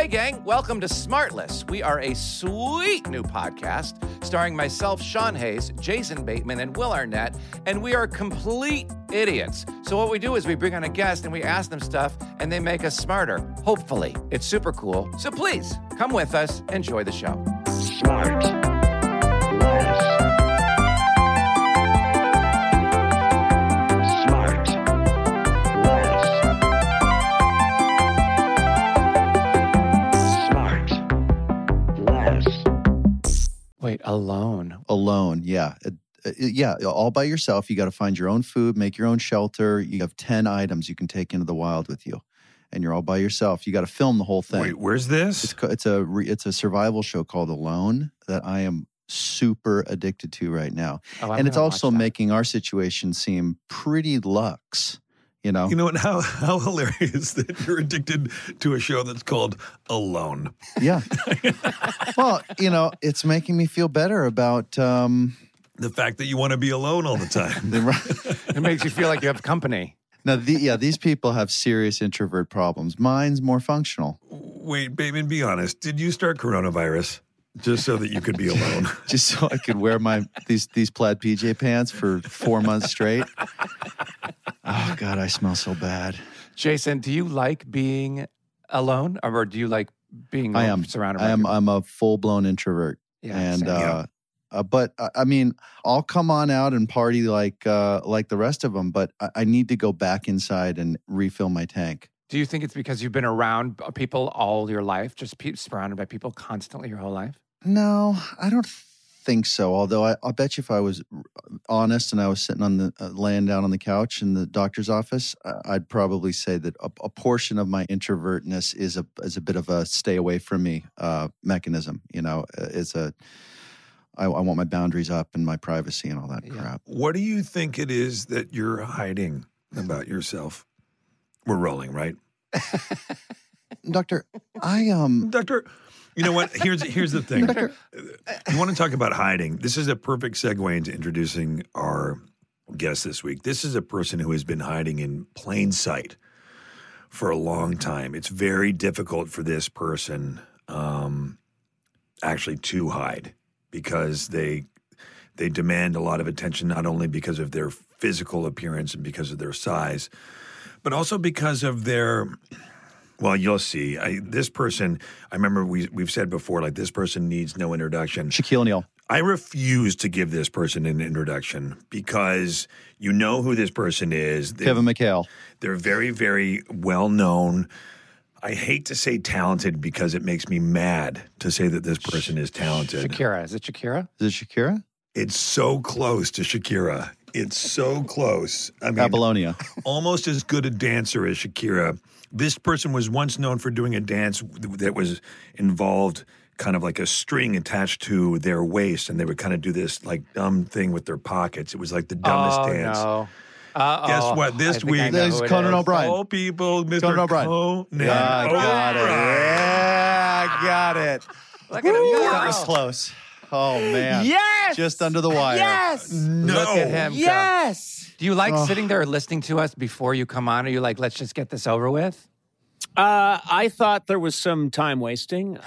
Hey, gang, welcome to Smartless. We are a sweet new podcast starring myself, Sean Hayes, Jason Bateman, and Will Arnett, and we are complete idiots. So what we do is we bring on a guest and we ask them stuff, and they make us smarter, hopefully. It's super cool. So please, come with us, enjoy the show. Smart. Wait, alone? Alone, yeah. Yeah, all by yourself. You got to find your own food, make your own shelter. You have 10 items you can take into the wild with you. And you're all by yourself. You got to film the whole thing. Wait, where's this? It's a survival show called Alone that I am super addicted to right now. And it's also making our situation seem pretty luxe. You know what? How hilarious that you're addicted to a show that's called Alone. Yeah. Well, it's making me feel better about the fact that you want to be alone all the time. It makes you feel like you have company. Now, these people have serious introvert problems. Mine's more functional. Wait, Bateman, be honest. Did you start coronavirus just so that you could be alone? Just so I could wear these plaid PJ pants for 4 months straight? Oh, God, I smell so bad. Jason, do you like being alone, or do you like being surrounded by people? I'm a full-blown introvert. Yeah, and but I mean, I'll come on out and party like the rest of them, but I need to go back inside and refill my tank. Do you think it's because you've been around people all your life, just surrounded by people constantly your whole life? No, I don't think so. Although I'll bet you if I was honest and I was sitting on laying down on the couch in the doctor's office, I'd probably say that a portion of my introvertness is a bit of a stay away from me mechanism. I want my boundaries up and my privacy and all that crap. What do you think it is that you're hiding about yourself? We're rolling, right? Doctor, Doctor, you know what? Here's the thing. Doctor, you want to talk about hiding. This is a perfect segue into introducing our guest this week. This is a person who has been hiding in plain sight for a long time. It's very difficult for this person actually to hide because they demand a lot of attention, not only because of their physical appearance and because of their size, but also because of their, well, you'll see. This person, I remember we've said before, like, this person needs no introduction. Shaquille O'Neal. I refuse to give this person an introduction because you know who this person is. Kevin McHale. They're very, very well known. I hate to say talented because it makes me mad to say that this person is talented. Shakira. Is it Shakira? Is it Shakira? It's so close to Shakira. It's so close. I mean, Apollonia. Almost as good a dancer as Shakira. This person was once known for doing a dance that was involved kind of like a string attached to their waist, and they would kind of do this like dumb thing with their pockets. It was like the dumbest dance. No. Guess what? This week, there's Conan O'Brien. All people, Mr. Conan O'Brien. Conan Got it. Yeah, I got it. Look at him go. That was close. Oh, man. Yes! Just under the wire. Yes! No. Look at him go. Yes! Do you like sitting there listening to us before you come on? Or are you like, let's just get this over with? I thought there was some time wasting.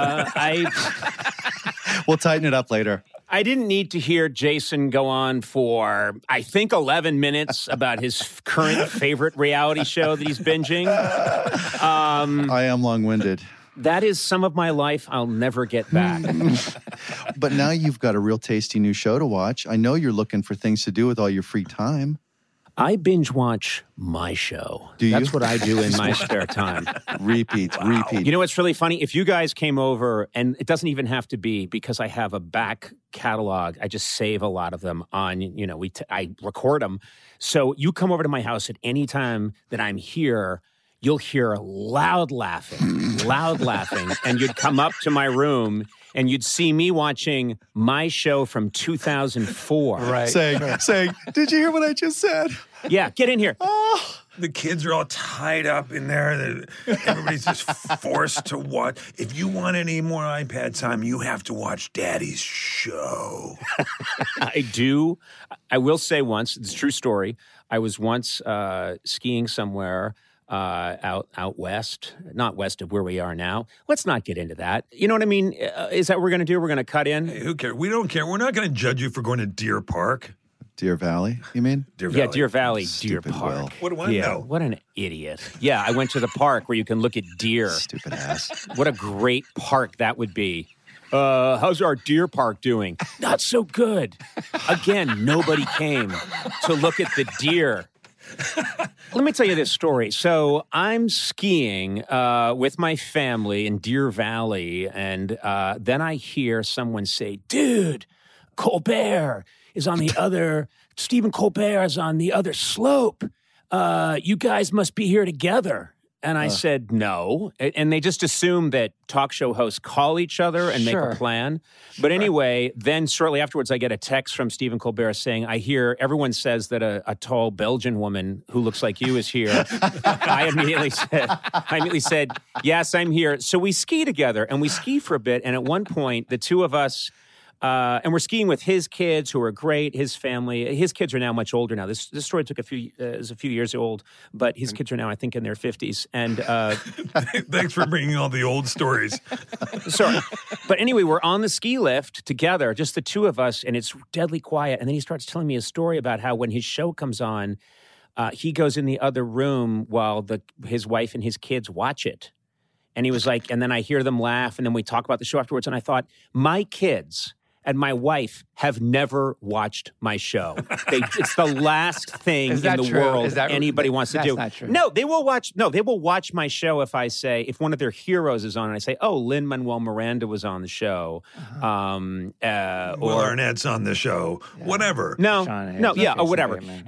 We'll tighten it up later. I didn't need to hear Jason go on for, I think, 11 minutes about his current favorite reality show that he's binging. I am long-winded. That is some of my life I'll never get back. But now you've got a real tasty new show to watch. I know you're looking for things to do with all your free time. I binge watch my show. Do you? That's what I do in my spare time. Repeat. You know what's really funny? If you guys came over, and it doesn't even have to be because I have a back catalog. I just save a lot of them on, I record them. So you come over to my house at any time that I'm here, you'll hear loud laughing, and you'd come up to my room and you'd see me watching my show from 2004. Right. Saying, did you hear what I just said? Yeah, get in here. The kids are all tied up in there. Everybody's just forced to watch. If you want any more iPad time, you have to watch Daddy's show. I do. I will say once, it's a true story. I was once skiing somewhere out west, not west of where we are now. Let's not get into that. You know what I mean? Is that what we're going to do? We're going to cut in? Hey, who cares? We don't care. We're not going to judge you for going to Deer Park. Deer Valley, you mean? Deer Valley. Yeah, Deer Valley, Deer Stupid Park. Will. What do I Yeah, know? what an idiot. Yeah, I went to the park where you can look at deer. Stupid ass. What a great park that would be. How's our deer park doing? Not so good. Again, nobody came to look at the deer. Let me tell you this story. So I'm skiing with my family in Deer Valley, and then I hear someone say, dude, Colbert is on the other, Stephen Colbert is on the other slope. You guys must be here together. And I said, no. And they just assume that talk show hosts call each other and make a plan. But anyway, then shortly afterwards, I get a text from Stephen Colbert saying, I hear everyone says that a tall Belgian woman who looks like you is here. I immediately said, yes, I'm here. So we ski together, and we ski for a bit. And at one point, the two of us, and we're skiing with his kids, who are great. His family, his kids are now much older now. This story took is a few years old, but his kids are now, I think, in their 50s. And Thanks for bringing all the old stories. sorry, but anyway, we're on the ski lift together, just the two of us, and it's deadly quiet. And then he starts telling me a story about how when his show comes on, he goes in the other room while his wife and his kids watch it. And he was like, and then I hear them laugh, and then we talk about the show afterwards. And I thought, my kids and my wife have never watched my show. It's the last thing in the world anybody wants to do. That's not true. No, they will watch my show if one of their heroes is on, and I say, oh, Lin-Manuel Miranda was on the show. Will Arnett's on the show. Yeah. Whatever. No, okay, or whatever. man.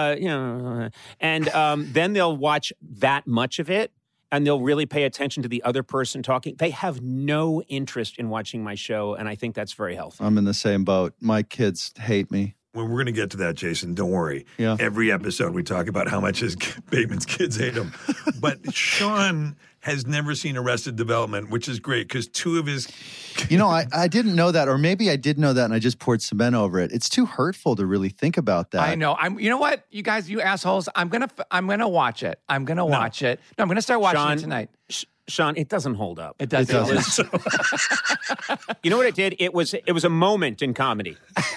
And then they'll watch that much of it, and they'll really pay attention to the other person talking. They have no interest in watching my show, and I think that's very healthy. I'm in the same boat. My kids hate me. Well, we're going to get to that, Jason. Don't worry. Yeah. Every episode we talk about how much Bateman's kids hate him. But Sean has never seen Arrested Development, which is great because two of his... You know, I didn't know that, or maybe I did know that and I just poured cement over it. It's too hurtful to really think about that. I know. You know what, you guys, you assholes. I'm gonna watch it. I'm gonna watch it. No, I'm gonna start watching it tonight. Sean, it doesn't hold up. It doesn't. You know what it did? It was a moment in comedy.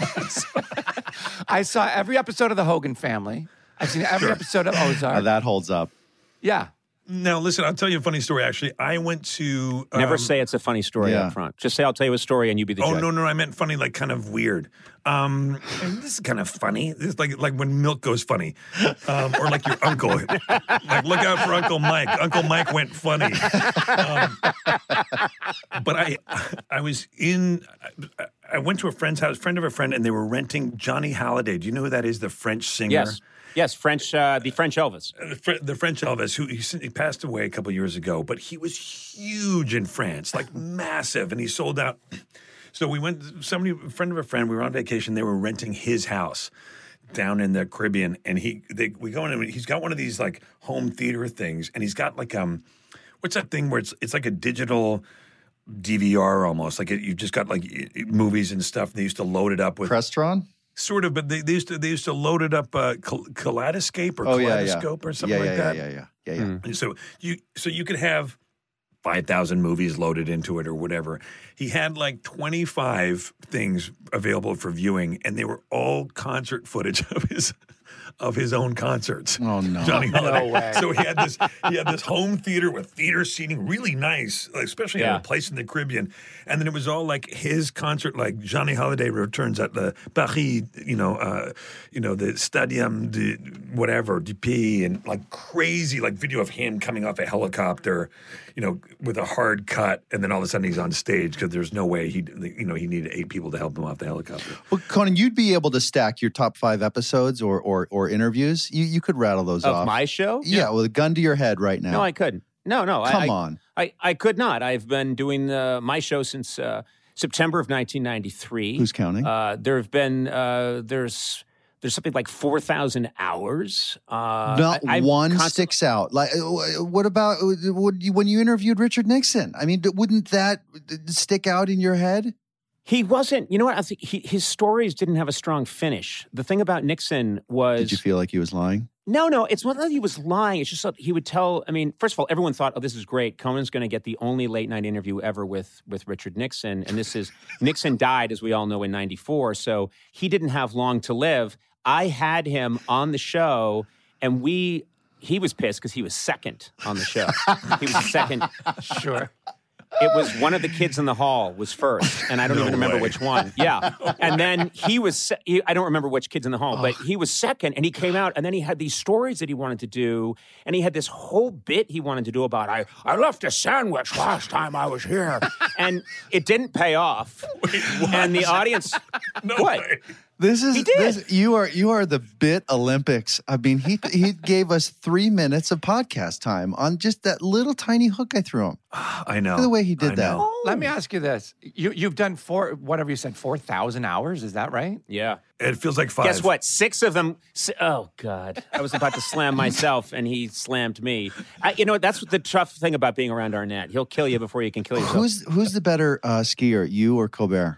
I saw every episode of The Hogan Family. I've seen every episode of Ozark. That holds up. Yeah. Now, listen, I'll tell you a funny story, actually. I went to... Never say it's a funny story up front. Just say, I'll tell you a story and you be the judge. Oh, no, I meant funny, like kind of weird. And this is kind of funny. This is like when milk goes funny. Or like your uncle. Like, look out for Uncle Mike. Uncle Mike went funny. But I was I went to a friend's house, friend of a friend, and they were renting Johnny Hallyday. Do you know who that is, the French singer? Yes, the French Elvis. The French Elvis, who he passed away a couple of years ago, but he was huge in France, like massive, and he sold out. So we went, a friend of a friend, we were on vacation, they were renting his house down in the Caribbean, and we go in, and he's got one of these like home theater things, and he's got like, what's that thing where it's like a digital DVR almost, like you've just got like movies and stuff, they used to load it up with. Crestron? Sort of, but they used to load it up Kaleidoscope or Kaleidoscope or something like that. Yeah. And so you could have 5,000 movies loaded into it or whatever. He had like 25 things available for viewing, and they were all concert footage of his own concerts. Oh no, Johnny Hallyday. No way. So he had this home theater with theater seating, really nice, especially in a place in the Caribbean. And then it was all like his concert, like Johnny Hallyday returns at the Paris, the Stadium de whatever, du Pays, and like crazy like video of him coming off a helicopter, with a hard cut, and then all of a sudden he's on stage because there's no way he needed 8 people to help him off the helicopter. Well, Conan, you'd be able to stack your top 5 episodes or interviews. You could rattle those off. Of my show? Yeah, with a gun to your head right now. No, I couldn't. No. Come on. I could not. I've been doing my show since September of 1993. Who's counting? There have been there's something like 4,000 hours. Not one sticks out. Like, what about when you interviewed Richard Nixon? I mean, wouldn't that stick out in your head? He wasn't. You know what? I think his stories didn't have a strong finish. The thing about Nixon was... Did you feel like he was lying? No. It's not that he was lying. It's just that he would tell. I mean, first of all, everyone thought, "Oh, this is great. Conan's going to get the only late night interview ever with Richard Nixon." And this is Nixon died, as we all know, in '94, so he didn't have long to live. I had him on the show, and he was pissed because he was second on the show. He was second. Sure. It was one of the kids in the hall was first, and I don't even remember which one. Yeah. And then I don't remember which kids in the hall, but he was second, and he came out, and then he had these stories that he wanted to do, and he had this whole bit he wanted to do about, I left a sandwich last time I was here. And it didn't pay off. Wait, what? And the audience... No what? way. You are the bit Olympics. I mean, he gave us 3 minutes of podcast time on just that little tiny hook I threw him. I know. Look at the way he did that. Oh. Let me ask you this. You've done 4,000 hours, is that right? Yeah. It feels like 5. Guess what? 6 of them... Oh, God. I was about to slam myself, and he slammed me. That's the tough thing about being around Arnett. He'll kill you before you can kill yourself. Who's the better skier, you or Colbert?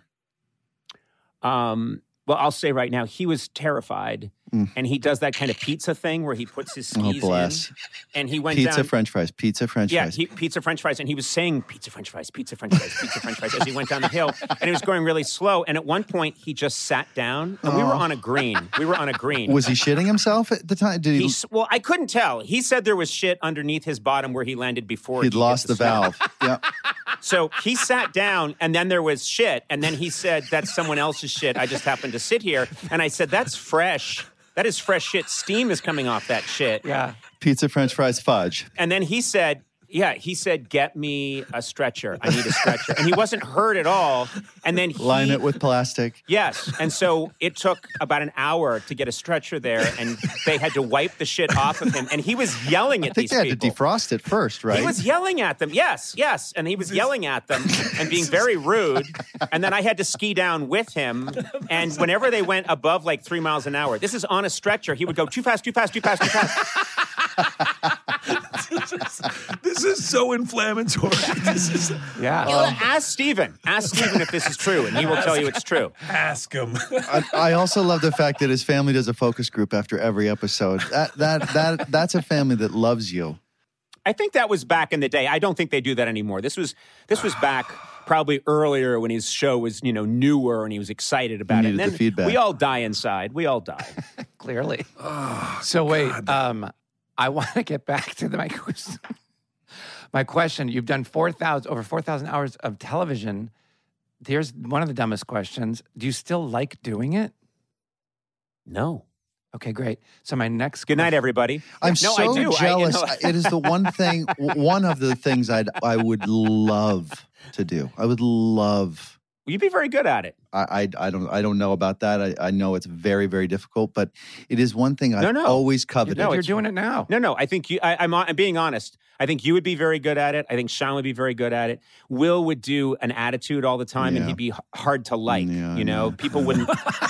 Well, I'll say right now, he was terrified, and he does that kind of pizza thing where he puts his skis in, and he went pizza, down... French fries, pizza, French fries. Yeah, pizza, French fries, and he was saying pizza, French fries, pizza, French fries, pizza, French fries as he went down the hill, and he was going really slow, and at one point, he just sat down, and we were on a green. Was he shitting himself at the time? Did he? Well, I couldn't tell. He said there was shit underneath his bottom where he landed before He'd lost the valve. Yeah. So he sat down, and then there was shit, and then he said, that's someone else's shit. I just happened to sit here. And I said, that's fresh. That is fresh shit. Steam is coming off that shit. Yeah. Pizza, French fries, fudge. And then he said, get me a stretcher. I need a stretcher. And he wasn't hurt at all. And then line it with plastic. Yes. And so it took about an hour to get a stretcher there, and they had to wipe the shit off of him. And he was yelling at these people. I think they had to defrost it first, right? He was yelling at them. Yes. And he was yelling at them and being very rude. And then I had to ski down with him. And whenever they went above like 3 miles an hour, this is on a stretcher, he would go too fast, too fast, too fast, too fast. This is so inflammatory. Ask Steven. Ask Steven if this is true, and he will tell you it's true. Ask him. I also love the fact that his family does a focus group after every episode. That's a family that loves you. I think that was back in the day. I don't think they do that anymore. This was back probably earlier when his show was, newer and he was excited about it. And then the feedback. We all die inside. We all die. Clearly. Wait, I want to get back to my question. You've done over 4,000 hours of television. Here's one of the dumbest questions. Do you still like doing it? No. Okay, great. So my next Good night, everybody. I'm so jealous. It is the one of the things I would love to do. I would love. You'd be very good at it. I don't know about that. I know it's very, very difficult, but it is one thing I've always coveted. You're doing it now. No. I think I'm being honest. I think you would be very good at it. I think Sean would be very good at it. Will would do an attitude all the time, and he'd be hard to like. People wouldn't.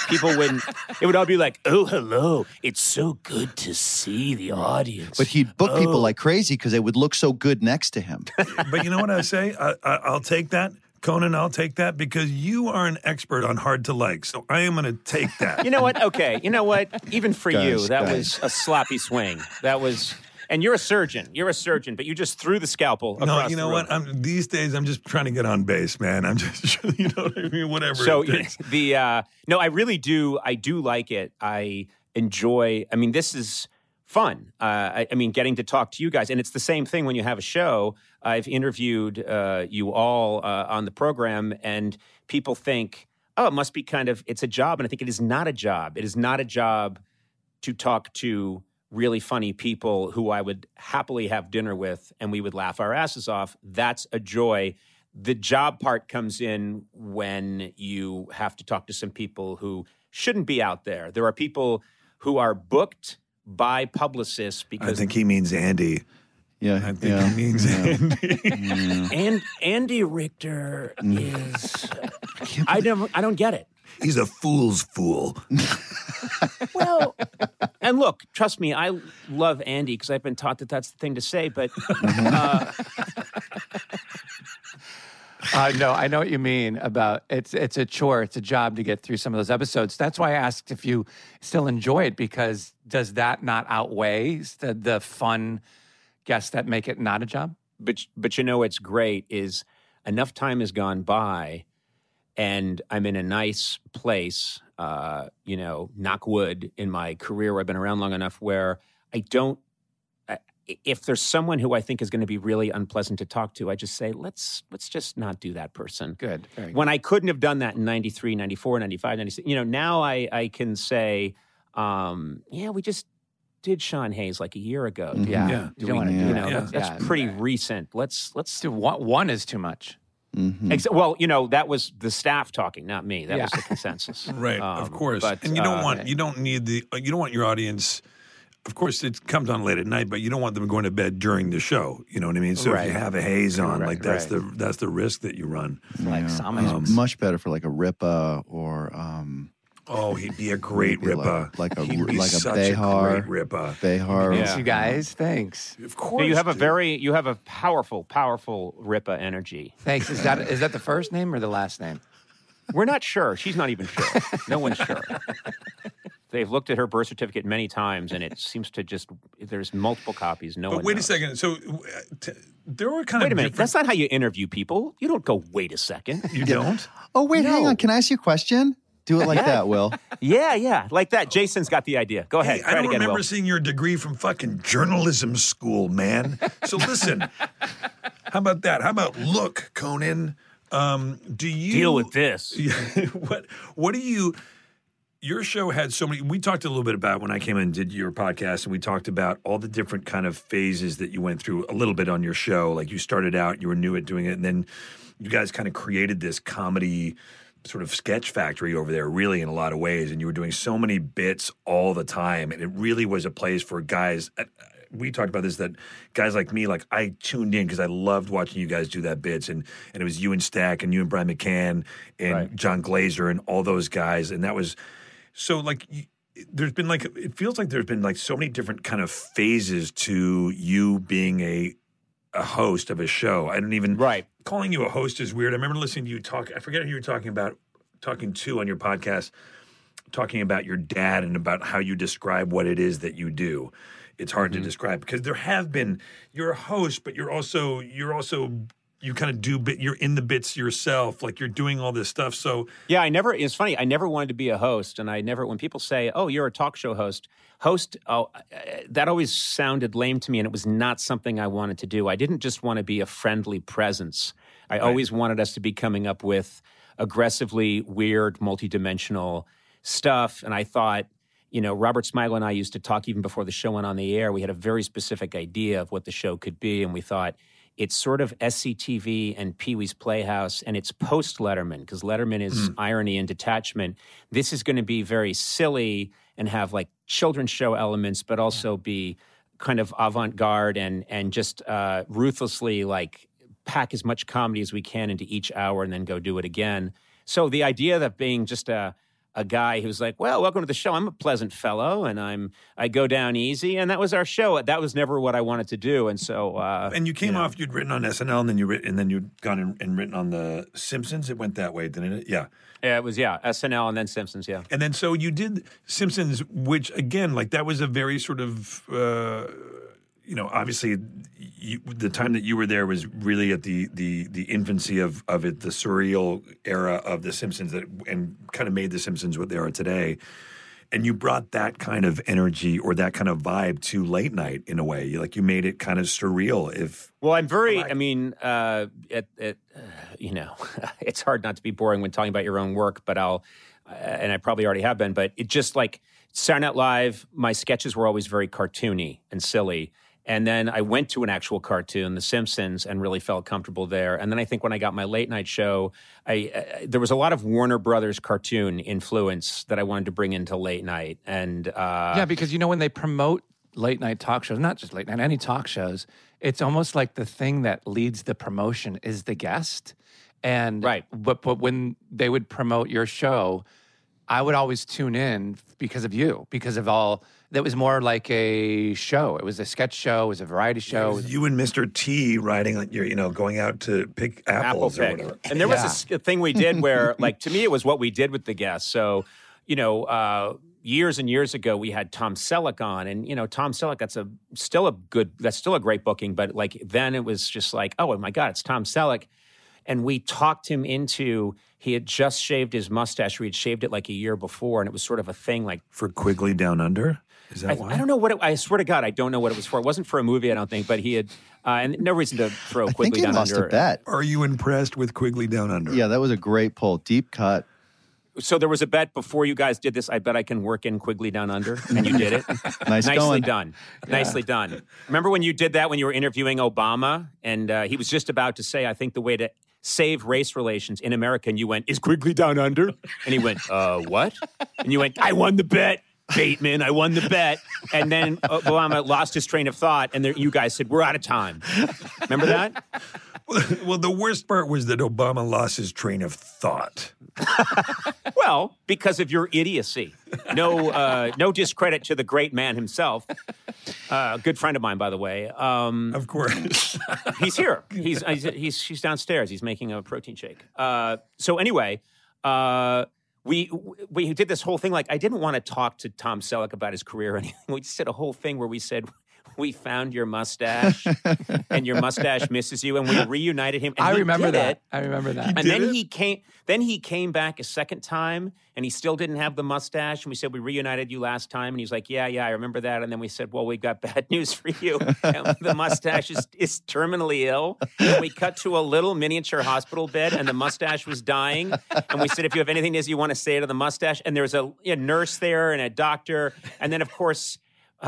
It would all be like, "Oh, hello. It's so good to see the audience." But he'd book people like crazy because they would look so good next to him. But you know what I say? I'll take that. Conan, I'll take that because you are an expert on hard to like. So I am going to take that. You know what? Okay. You know what? Even for you, that was a sloppy swing. That was, and you're a surgeon. But you just threw the scalpel across No, you know the room. what? These days, I'm just trying to get on base, man. I'm just, you know what I mean? Whatever. So it takes. no, I really do. I do like it. I enjoy. I mean, this is fun. I mean, getting to talk to you guys, and it's the same thing when you have a show. I've interviewed you all on the program, and people think, oh, it must be it's a job. And I think it is not a job. It is not a job to talk to really funny people who I would happily have dinner with, and we would laugh our asses off. That's a joy. The job part comes in when you have to talk to some people who shouldn't be out there. There are people who are booked by publicists because... I think he means Andy. Yeah, I think he means Andy. And Andy Richter is... I don't get it. He's a fool's fool. Well, and look, trust me, I love Andy because I've been taught that that's the thing to say, but... No, I know what you mean about it's a chore, it's a job to get through some of those episodes. That's why I asked if you still enjoy it, because does that not outweigh the fun guests that make it not a job? But you know what's great is enough time has gone by and I'm in a nice place, knock wood, in my career where I've been around long enough where I don't, if there's someone who I think is going to be really unpleasant to talk to, I just say, let's just not do that person. Good. Very good. When I couldn't have done that in 93, 94, 95, 96, now I can say, we just did Sean Hayes like a year ago. Mhm. Yeah. You don't want to do that. That's pretty recent. Let's do one is too much. Mhm. Well, that was the staff talking, not me. That was the consensus. Right, of course. But, and you don't want your audience. Of course, it comes on late at night, but you don't want them going to bed during the show. You know what I mean? So if you have a haze on, that's the risk that you run. Like some much better for like a Ripa or. He'd be a great Ripa. Like a such Behar. a great Ripa. Behar. Thanks, you guys. Thanks. Of course. You have a powerful Ripa energy. Thanks. Is that the first name or the last name? We're not sure. She's not even sure. No one's sure. They've looked at her birth certificate many times, and it seems to there's multiple copies. No one But wait knows. a second. So there were kind Wait a of minute. That's not how you interview people. You don't go, wait a second. You don't? Oh, wait, hang on. Can I ask you a question? Do it like that, Will. Yeah. Like that. Jason's got the idea. Go ahead. Hey, I don't remember seeing your degree from fucking journalism school, man. So listen, how about that? How about look, Conan? Do you deal with this? What do you? Your show had so many. We talked a little bit about when I came in and did your podcast, and we talked about all the different kind of phases that you went through a little bit on your show. Like you started out, you were new at doing it, and then you guys kind of created this comedy sort of sketch factory over there, really, in a lot of ways. And you were doing so many bits all the time, and it really was a place for guys. We talked about this, that guys like me, like I tuned in because I loved watching you guys do that bits, and it was you and Stack and you and Brian McCann and John Glazer and all those guys, and that was so like. There's been like it feels like there's been like so many different kind of phases to you being a host of a show. I don't even calling you a host is weird. I remember listening to you talk. I forget who you were talking to on your podcast, talking about your dad and about how you describe what it is that you do. It's hard to describe because there have been. You're a host, but you're also you kind of do bit. You're in the bits yourself, like you're doing all this stuff. So yeah, it's funny. I never wanted to be a host, and when people say, "Oh, you're a talk show host," that always sounded lame to me, and it was not something I wanted to do. I didn't just want to be a friendly presence. I always wanted us to be coming up with aggressively weird, multidimensional stuff, and I thought. Robert Smigel and I used to talk even before the show went on the air. We had a very specific idea of what the show could be, and we thought it's sort of SCTV and Pee-wee's Playhouse, and it's post-Letterman, because Letterman is irony and detachment. This is going to be very silly and have like children's show elements, but also be kind of avant-garde and just ruthlessly like pack as much comedy as we can into each hour and then go do it again. So the idea of being just a guy who's like, well, welcome to the show. I'm a pleasant fellow, and I go down easy, and that was our show. That was never what I wanted to do, and so. And you came off. You'd written on SNL, and then you'd gone and written on The Simpsons. It went that way, didn't it? Yeah. Yeah, it was SNL and then Simpsons. Yeah. And then so you did Simpsons, which again, like that was a very sort of. Obviously, the time that you were there was really at the infancy of it, the surreal era of The Simpsons, and kind of made The Simpsons what they are today. And you brought that kind of energy or that kind of vibe to late night in a way. You made it kind of surreal. I'm very. I mean, it's hard not to be boring when talking about your own work, but and I probably already have been. But it just like Saturday Night Live, my sketches were always very cartoony and silly. And then I went to an actual cartoon, The Simpsons, and really felt comfortable there. And then I think when I got my late night show, there was a lot of Warner Brothers cartoon influence that I wanted to bring into late night. And because when they promote late night talk shows, not just late night, any talk shows, it's almost like the thing that leads the promotion is the guest. And but when they would promote your show, I would always tune in because of you, because of all that was more like a show. It was a sketch show. It was a variety show. It was you and Mr. T riding on your, going out to pick apples or whatever. And there was a thing we did where, like, to me, it was what we did with the guests. So, years and years ago, we had Tom Selleck on, and Tom Selleck. That's still a great booking. But like then, it was just like, oh my God, it's Tom Selleck, and we talked him into. He had just shaved his mustache. He had shaved it like a year before, and it was sort of a thing. Like for Quigley Down Under. Is that why? I don't know what. I swear to God, I don't know what it was for. It wasn't for a movie, I don't think. But he had, and no reason to throw Quigley Down Under. I think he lost a bet. Are you impressed with Quigley Down Under? Yeah, that was a great pull, deep cut. So there was a bet before you guys did this. I bet I can work in Quigley Down Under, and you did it. Nicely done. Yeah. Nicely done. Remember when you did that when you were interviewing Obama, and he was just about to say, I think the way to save race relations in America, and you went, is Quigley Down Under? And he went, what? And you went, I won the bet, Bateman. I won the bet. And then Obama lost his train of thought, and you guys said, we're out of time. Remember that? Well, the worst part was that Obama lost his train of thought. Well, because of your idiocy. No discredit to the great man himself. Good friend of mine, by the way. Of course. He's here. He's downstairs. He's making a protein shake. So anyway, we did this whole thing. Like, I didn't want to talk to Tom Selleck about his career or anything. We just did a whole thing where we said, we found your mustache, and your mustache misses you, and we reunited him. And I remember that. Then he came back a second time, and he still didn't have the mustache. And we said, we reunited you last time. And he's like, yeah, I remember that. And then we said, well, we got bad news for you. And the mustache is terminally ill. And we cut to a little miniature hospital bed, and the mustache was dying. And we said, if you have anything you want to say to the mustache. And there's a nurse there and a doctor. And then, of course,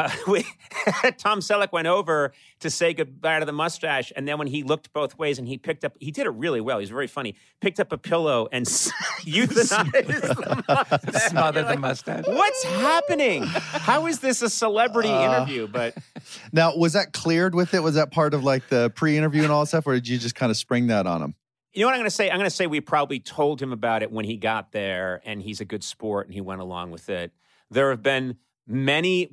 Tom Selleck went over to say goodbye to the mustache, and then when he looked both ways and he did it really well. He was very funny. Picked up a pillow and euthanized the mustache. Smothered the mustache. What's happening? How is this a celebrity interview? But now, was that cleared with it? Was that part of like the pre-interview and all that stuff, or did you just kind of spring that on him? You know what I'm going to say? I'm going to say we probably told him about it when he got there, and he's a good sport, and he went along with it. There have been there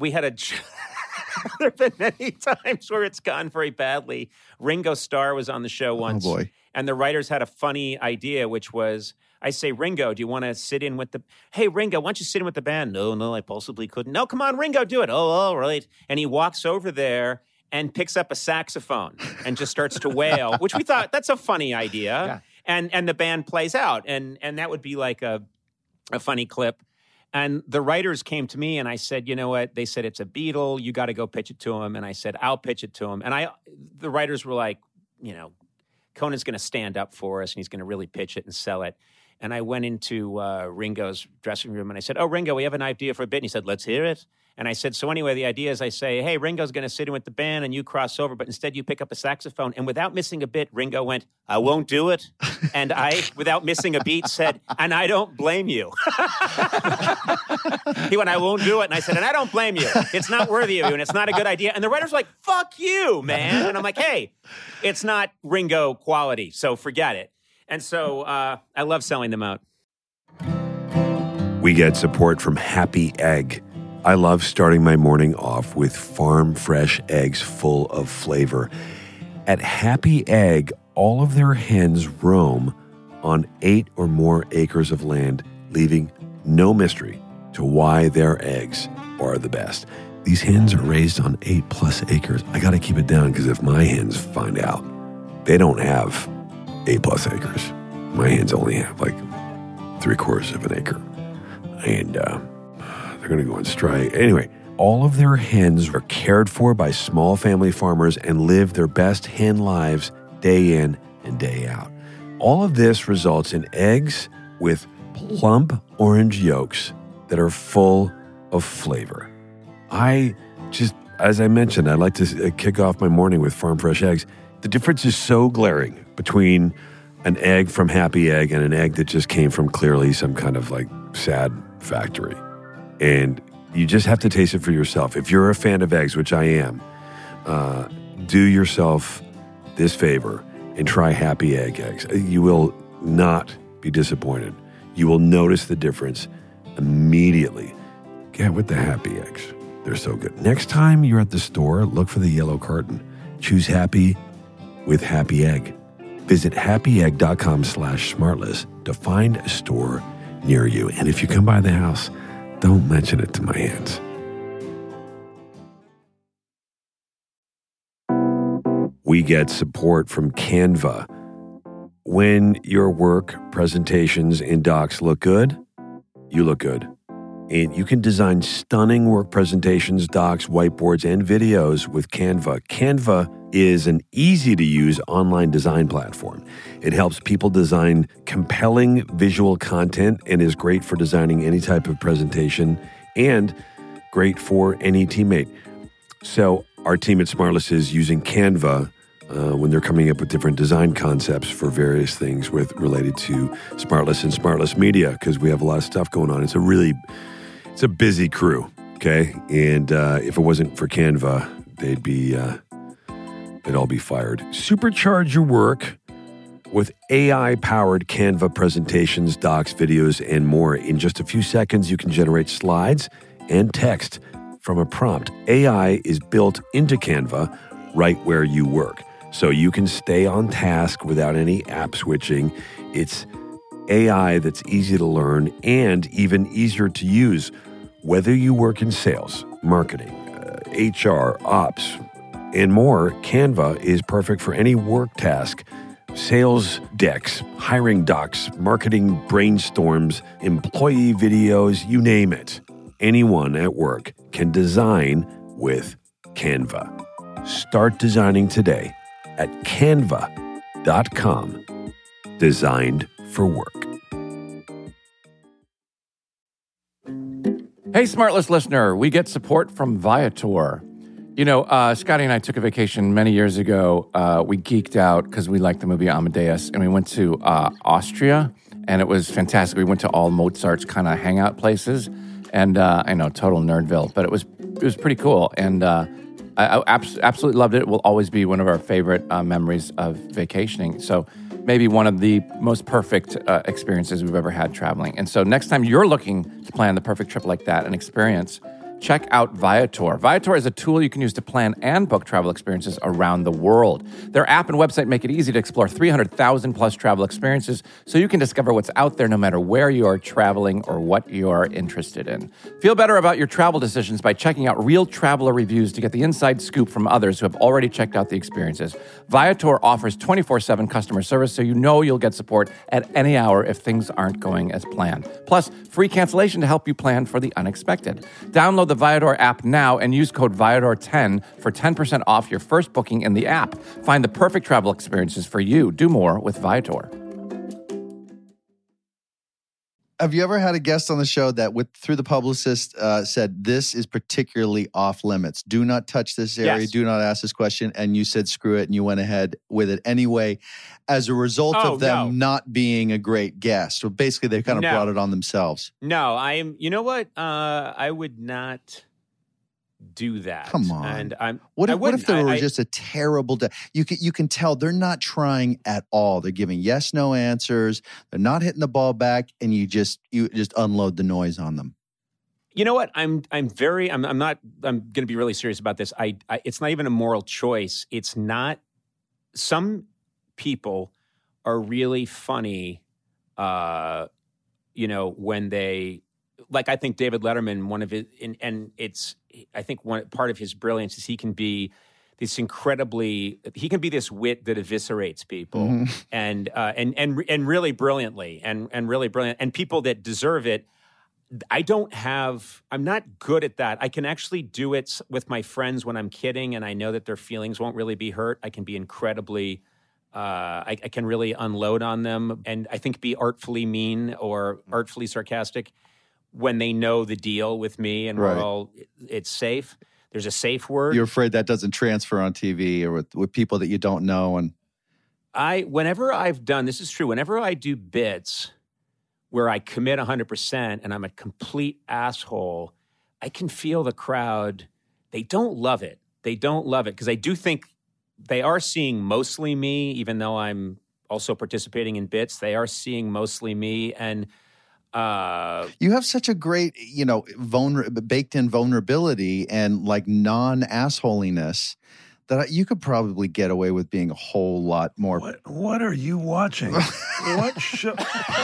have been many times where it's gone very badly. Ringo Starr was on the show once. Oh, boy. And the writers had a funny idea, which was, I say, Ringo, do you want to sit in with hey, Ringo, why don't you sit in with the band? No, I possibly couldn't. No, come on, Ringo, do it. Oh, all right. And he walks over there and picks up a saxophone and just starts to wail, which we thought, that's a funny idea. Yeah. And the band plays out. And that would be like a funny clip. And the writers came to me, and I said, you know what? They said, it's a Beatle. You got to go pitch it to him. And I said, I'll pitch it to him. And the writers were like, Conan's going to stand up for us, and he's going to really pitch it and sell it. And I went into Ringo's dressing room, and I said, oh, Ringo, we have an idea for a bit. And he said, let's hear it. And I said, so anyway, the idea is I say, hey, Ringo's going to sit in with the band, and you cross over, but instead you pick up a saxophone. And without missing a bit, Ringo went, I won't do it. And I, without missing a beat, said, and I don't blame you. He went, I won't do it. And I said, and I don't blame you. It's not worthy of you, and it's not a good idea. And the writers were like, fuck you, man. And I'm like, hey, it's not Ringo quality, so forget it. And so I love selling them out. We get support from Happy Egg. I love starting my morning off with farm fresh eggs full of flavor. At Happy Egg, all of their hens roam on 8 or more acres of land, leaving no mystery to why their eggs are the best. These hens are raised on 8+ acres. I got to keep it down because if my hens find out, they don't have 8+ acres. My hens only have like 3/4 of an acre. And they're going to go on strike. Anyway, all of their hens are cared for by small family farmers and live their best hen lives day in and day out. All of this results in eggs with plump orange yolks that are full of flavor. As I mentioned, I like to kick off my morning with farm fresh eggs. The difference is so glaring between an egg from Happy Egg and an egg that just came from clearly some kind of like sad factory. And you just have to taste it for yourself. If you're a fan of eggs, which I am, do yourself this favor and try Happy Egg eggs. You will not be disappointed. You will notice the difference immediately. Get with the Happy Eggs. They're so good. Next time you're at the store, look for the yellow carton. Choose happy with Happy Egg. Visit happyegg.com/smartless to find a store near you. And if you come by the house, don't mention it to my aunts. We get support from Canva. When your work, presentations, and docs look good, you look good. And you can design stunning work presentations, docs, whiteboards, and videos with Canva. Canva is an easy-to-use online design platform. It helps people design compelling visual content and is great for designing any type of presentation and great for any teammate. So our team at Smartless is using Canva when they're coming up with different design concepts for various things related to Smartless and Smartless Media, because we have a lot of stuff going on. It's a busy crew, okay? And if it wasn't for Canva, they'd all be fired. Supercharge your work with AI-powered Canva presentations, docs, videos, and more. In just a few seconds, you can generate slides and text from a prompt. AI is built into Canva right where you work, so you can stay on task without any app switching. It's AI that's easy to learn and even easier to use. Whether you work in sales, marketing, HR, ops, and more, Canva is perfect for any work task. Sales decks, hiring docs, marketing brainstorms, employee videos, you name it. Anyone at work can design with Canva. Start designing today at canva.com. Designed for work. Hey, Smartless listener, we get support from Viator. You know, Scotty and I took a vacation many years ago. We geeked out because we liked the movie Amadeus, and we went to Austria, and it was fantastic. We went to all Mozart's kind of hangout places, and I know, total nerdville, but it was pretty cool, and I absolutely loved it. It will always be one of our favorite memories of vacationing. So maybe one of the most perfect experiences we've ever had traveling. And so next time you're looking to plan the perfect trip like that, an experience, check out Viator. Viator is a tool you can use to plan and book travel experiences around the world. Their app and website make it easy to explore 300,000 plus travel experiences so you can discover what's out there no matter where you are traveling or what you're interested in. Feel better about your travel decisions by checking out real traveler reviews to get the inside scoop from others who have already checked out the experiences. Viator offers 24/7 customer service, so you know you'll get support at any hour if things aren't going as planned. Plus, free cancellation to help you plan for the unexpected. Download the Viator app now and use code Viator10 for 10% off your first booking in the app. Find the perfect travel experiences for you. Do more with Viator. Have you ever had a guest on the show that through the publicist said, this is particularly off limits? Do not touch this area. Yes. Do not ask this question. And you said, screw it. And you went ahead with it anyway, as a result of them not being a great guest. So basically, they kind of brought it on themselves. No, you know what? I would not do that. Come on. And What if there was just a terrible day? You can tell they're not trying at all. They're giving yes, no answers. They're not hitting the ball back, and you just unload the noise on them. You know what? I'm going to be really serious about this. It's not even a moral choice. It's not. Some people are really funny, when they, like, I think David Letterman, one of his, and it's, I think part of his brilliance is he can be this wit that eviscerates people, and really brilliantly, and really brilliant, and people that deserve it. I'm not good at that. I can actually do it with my friends when I'm kidding and I know that their feelings won't really be hurt. I can be incredibly, I can really unload on them, and I think be artfully mean or artfully sarcastic when they know the deal with me and it's safe. There's a safe word. You're afraid that doesn't transfer on TV or with people that you don't know. And whenever I do bits where I commit 100% and I'm a complete asshole, I can feel the crowd. They don't love it. Because I do think they are seeing mostly me, even though I'm also participating in bits. They are seeing mostly me. And You have such a great, baked-in vulnerability and like non-assholiness that you could probably get away with being a whole lot more. What are you watching? What show?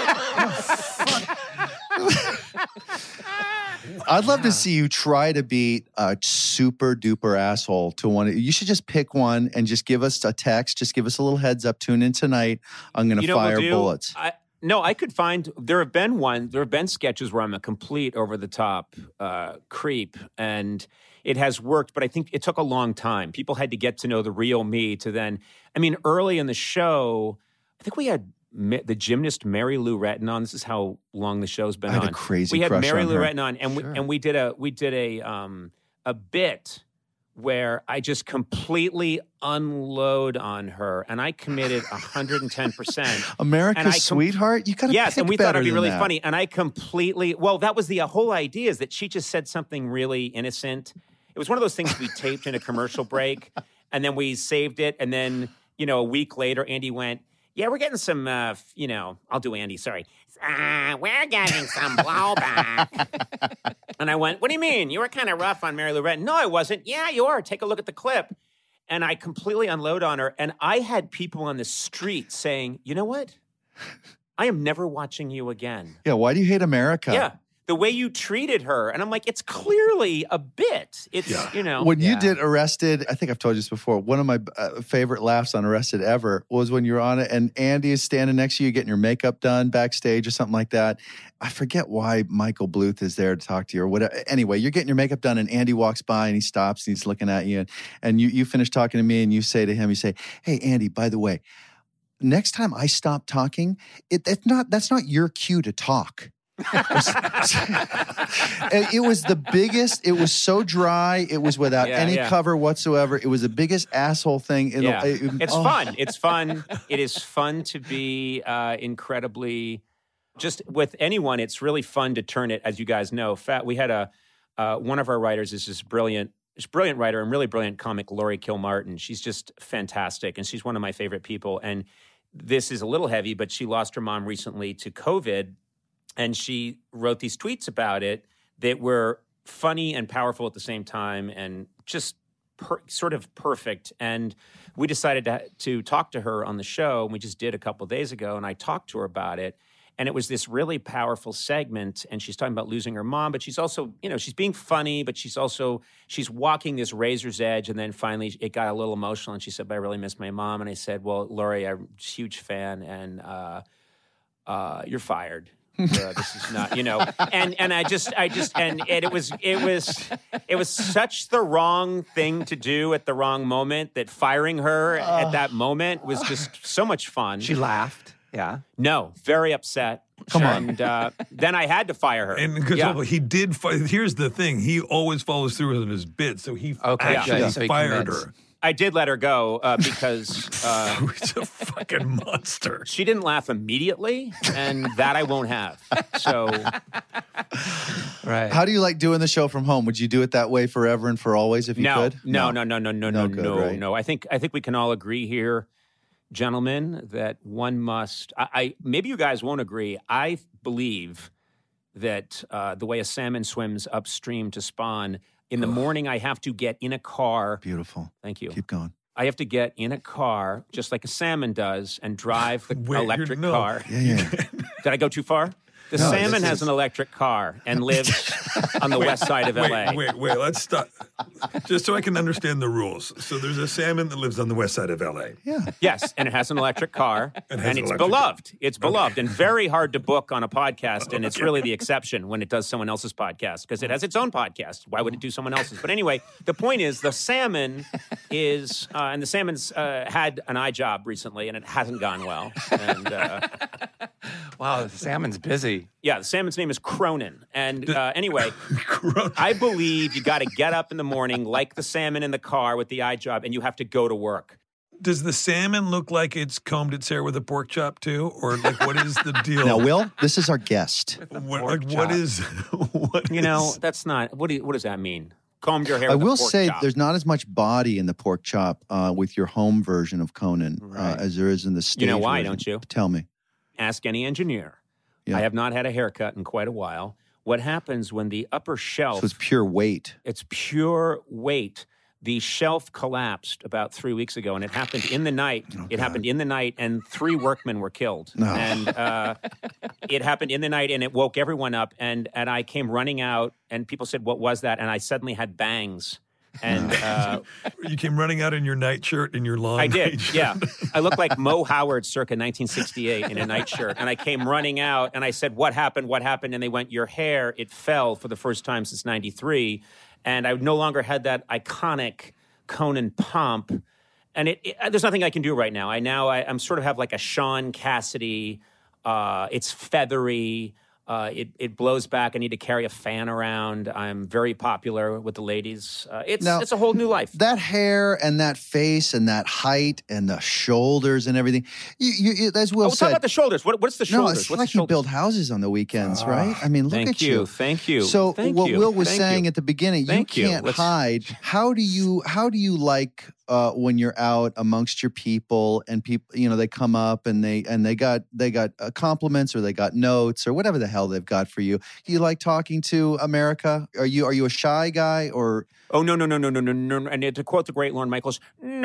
I'd love to see you try to be a super duper asshole to one. You should just pick one and just give us a text. Just give us a little heads up. Tune in tonight. I'm going to fire bullets. I could find, there have been sketches where I'm a complete over the top creep, and it has worked, but I think it took a long time. People had to get to know the real me to then, early in the show, I think we had the gymnast Mary Lou Retton on. This is how long the show's been on. I had a crazy We had crush Mary on Lou her. Retton on, and we did a bit where I just completely unload on her, and I committed 110%. America's sweetheart? You got to yes, pick and we thought it'd be better really than that. funny, and I completely, that was the whole idea, is that she just said something really innocent. It was one of those things we taped in a commercial break, and then we saved it, and then, a week later, Andy went, yeah, we're getting some, I'll do Andy, sorry. We're getting some blowback. And I went, what do you mean? You were kind of rough on Mary Lou Retton. No, I wasn't. Yeah, you are. Take a look at the clip. And I completely unload on her. And I had people on the street saying, you know what? I am never watching you again. Yeah, why do you hate America? Yeah. The way you treated her. And I'm like, it's clearly a bit. It's, When you did Arrested, I think I've told you this before, one of my favorite laughs on Arrested ever was when you were on it and Andy is standing next to you getting your makeup done backstage or something like that. I forget why Michael Bluth is there to talk to you or whatever. Anyway, you're getting your makeup done and Andy walks by and he stops and he's looking at you. And you finish talking to me and you say to him, hey, Andy, by the way, next time I stop talking, that's not your cue to talk. It was the biggest. It was so dry. It was without any cover whatsoever. It was the biggest asshole thing. It's fun. It's fun. It is fun to be incredibly. Just with anyone, it's really fun to turn it. As you guys know, we had one of our writers is this brilliant writer and really brilliant comic, Laurie Kilmartin. She's just fantastic, and she's one of my favorite people. And this is a little heavy, but she lost her mom recently to COVID. And she wrote these tweets about it that were funny and powerful at the same time and just sort of perfect. And we decided to talk to her on the show. And we just did a couple of days ago. And I talked to her about it. And it was this really powerful segment. And she's talking about losing her mom. But she's also, she's being funny. But she's walking this razor's edge. And then finally it got a little emotional. And she said, but I really miss my mom. And I said, well, Laurie, I'm a huge fan. And you're fired. This is not, and it was such the wrong thing to do at the wrong moment that firing her at that moment was just so much fun. She laughed. Yeah. No, very upset. Come on. And then I had to fire her. And because he did, here's the thing, he always follows through with his bits, so he actually fired her. I did let her go because she's a fucking monster. She didn't laugh immediately, and that I won't have. So, right. How do you like doing the show from home? Would you do it that way forever and for always if you could? No. Right? No. I think we can all agree here, gentlemen, that one must. Maybe you guys won't agree. I believe that the way a salmon swims upstream to spawn. In the morning, I have to get in a car. Beautiful. Thank you. Keep going. I have to get in a car, just like a salmon does, and drive the electric car. Yeah. Did I go too far? The salmon has an electric car and lives on the west side of LA. Wait, let's stop. Just so I can understand the rules. So there's a salmon that lives on the west side of LA. Yeah. Yes, and it has an electric car, and it's beloved. It's beloved and very hard to book on a podcast, and it's really the exception when it does someone else's podcast because it has its own podcast. Why would it do someone else's? But anyway, the point is the salmon is, and the salmon's had an eye job recently, and it hasn't gone well. And wow, the salmon's busy. Yeah, the salmon's name is Cronin. And anyway, I believe you got to get up in the morning like the salmon in the car with the eye job, and you have to go to work. Does the salmon look like it's combed its hair with a pork chop too? Or like what is the deal? Now, Will, this is our guest. What is that's not, what does that mean? Combed your hair I with a will pork say chop. there's not as much body in the pork chop with your home version of Conan as there is in the stage You know why, version. don't you? Tell me. Ask any engineer. I have not had a haircut in quite a while. What happens when the upper shelf... So it's pure weight. It's pure weight. The shelf collapsed about 3 weeks ago, and it happened in the night. Happened in the night, and 3 workmen were killed. No. And it happened in the night, and it woke everyone up. And I came running out, and people said, "What was that?" And I suddenly had bangs. And you came running out in your nightshirt and your long I did, nightshirt. yeah. I looked like Mo Howard circa 1968 in a nightshirt. And I came running out, and I said, "What happened? What happened?" And they went, "Your hair, it fell for the first time since 93. And I no longer had that iconic Conan pomp. And there's nothing I can do right now. I'm sort of have like a Sean Cassidy. It's feathery. It blows back. I need to carry a fan around. I'm very popular with the ladies. It's a whole new life. That hair and that face and that height and the shoulders and everything. You as Will said. Talk about the shoulders. What's the shoulders? No, it's like you build houses on the weekends, right? I mean, look at you. Thank you. So what Will was saying at the beginning, you Thank you. can't hide. How do you like when you're out amongst your people and people, they come up and they got compliments or they got notes or whatever the hell they've got for you. Do you like talking to America? Are you a shy guy or? Oh no. And to quote the great Lorne Michaels, no.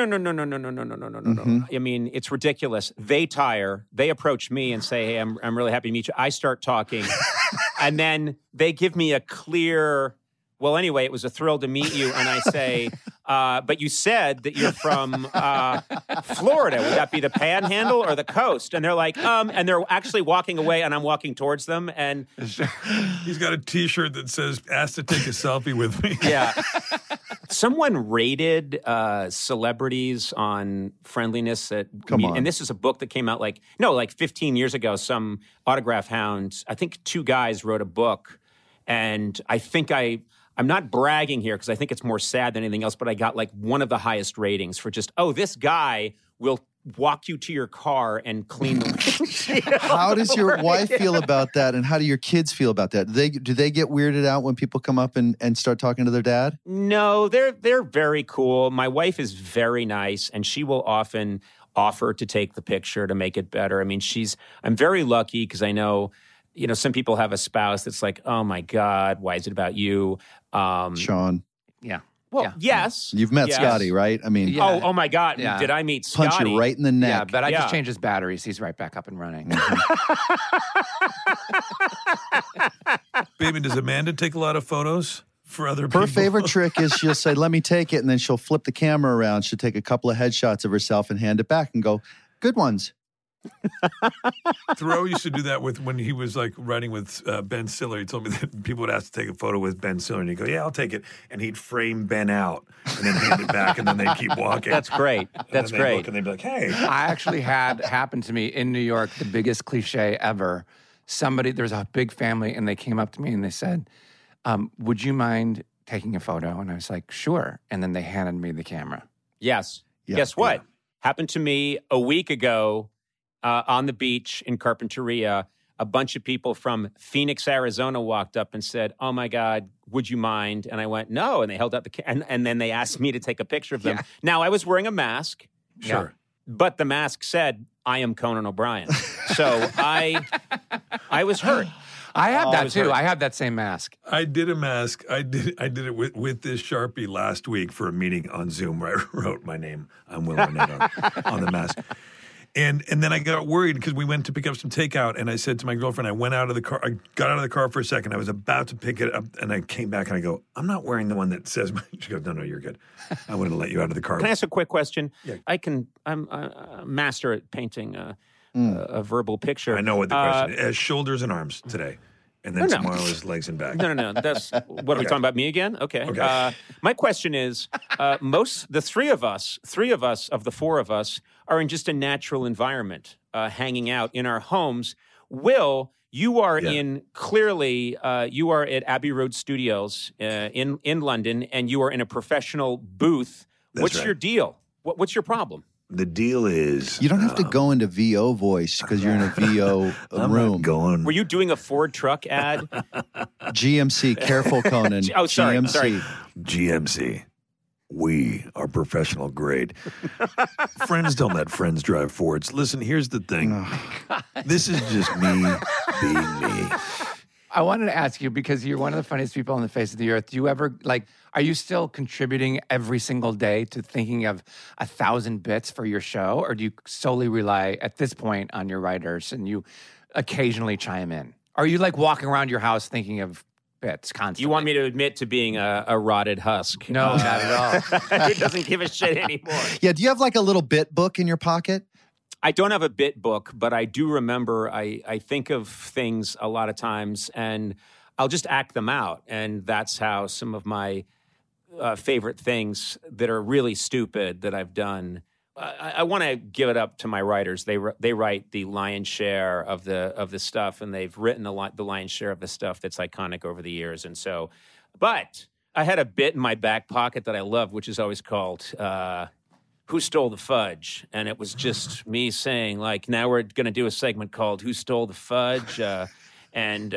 I mean, it's ridiculous. They tire. They approach me and say, "Hey, I'm really happy to meet you." I start talking, and then they give me a clear. Well, anyway, it was a thrill to meet you. And I say, but you said that you're from Florida. Would that be the Panhandle or the coast? And they're like, and they're actually walking away, and I'm walking towards them. And he's got a T-shirt that says, "Asked to take a selfie with me." Yeah. Someone rated celebrities on friendliness. And this is a book that came out like 15 years ago. Some autograph hounds, I think 2 guys wrote a book. And I think I'm not bragging here because I think it's more sad than anything else, but I got like one of the highest ratings for just, this guy will walk you to your car and clean the windshield. How does your wife feel about that, and how do your kids feel about that? Do they get weirded out when people come up and start talking to their dad? No, they're very cool. My wife is very nice, and she will often offer to take the picture to make it better. I mean, I'm very lucky because I know, some people have a spouse that's like, "Oh my God, why is it about you?" Sean. Yeah. Well, yes. You've met Scotty, right? I mean, Yeah. Oh my God, Yeah. did I meet Scotty? punch you right in the neck. Yeah, but I Yeah. just changed his batteries. He's right back up and running. Baby, does Amanda take a lot of photos for other people? Her favorite trick is she'll say, "Let me take it," and then she'll flip the camera around. She'll take a couple of headshots of herself and hand it back and go, "Good ones." Thoreau used to do that when he was like writing with Ben Stiller. He told me that people would ask to take a photo with Ben Stiller, and he'd go, "Yeah, I'll take it," and he'd frame Ben out and then hand it back, and then they'd keep walking. That's great. That's and then they'd great. look and they'd be like, "Hey." I actually had happen to me in New York, the biggest cliche ever. There's a big family, and they came up to me and they said, "Would you mind taking a photo?" And I was like, "Sure." And then they handed me the camera. Yes. Yeah. Guess what? Happened to me a week ago on the beach in Carpinteria. A bunch of people from Phoenix, Arizona walked up and said, "Oh my God, would you mind?" And I went, "No." And they held out and then they asked me to take a picture of them. Yeah. Now, I was wearing a mask. Sure. But the mask said, "I am Conan O'Brien." So I was hurt. I have that was too. hurt. I have that same mask. I did a mask. I did it with this Sharpie last week for a meeting on Zoom where I wrote my name. I'm Will Arnett on the mask. And then I got worried because we went to pick up some takeout, and I said to my girlfriend, I got out of the car for a second. I was about to pick it up, and I came back and I go, "I'm not wearing the one that says," she goes, No, you're good. I wanted to let you out of the car. Can I ask a quick question? Yeah. I'm a master at painting a verbal picture. I know what the question is. It has shoulders and arms today. And then No. tomorrow is legs and back. No. That's what are we Okay. talking about? Me again? Okay. My question is, the three of us of the 4 of us are in just a natural environment, hanging out in our homes. Will, you are you are at Abbey Road Studios in London, and you are in a professional booth. That's What's right. your deal? What's your problem? The deal is You don't have to go into VO voice because you're in a VO I'm room. not going. Were you doing a Ford truck ad? GMC, careful, Conan. Oh, sorry, GMC. sorry. GMC. We are professional grade. Friends don't let friends drive Fords. Listen, here's the thing. This is just me being me. I wanted to ask you, because you're one of the funniest people on the face of the earth. Do you ever, are you still contributing every single day to thinking of 1,000 bits for your show? Or do you solely rely at this point on your writers and you occasionally chime in? Are you walking around your house thinking of bits constantly? You want me to admit to being a rotted husk? No, not at all. He doesn't give a shit anymore. Yeah, do you have a little bit book in your pocket? I don't have a bit book, but I do remember I think of things a lot of times and I'll just act them out. And that's how some of my favorite things that are really stupid that I've done. I want to give it up to my writers. They write the lion's share of the stuff, and they've written the lion's share of the stuff that's iconic over the years. And so, but I had a bit in my back pocket that I love, which is always called Who Stole the Fudge? And it was just me saying, now we're going to do a segment called Who Stole the Fudge? And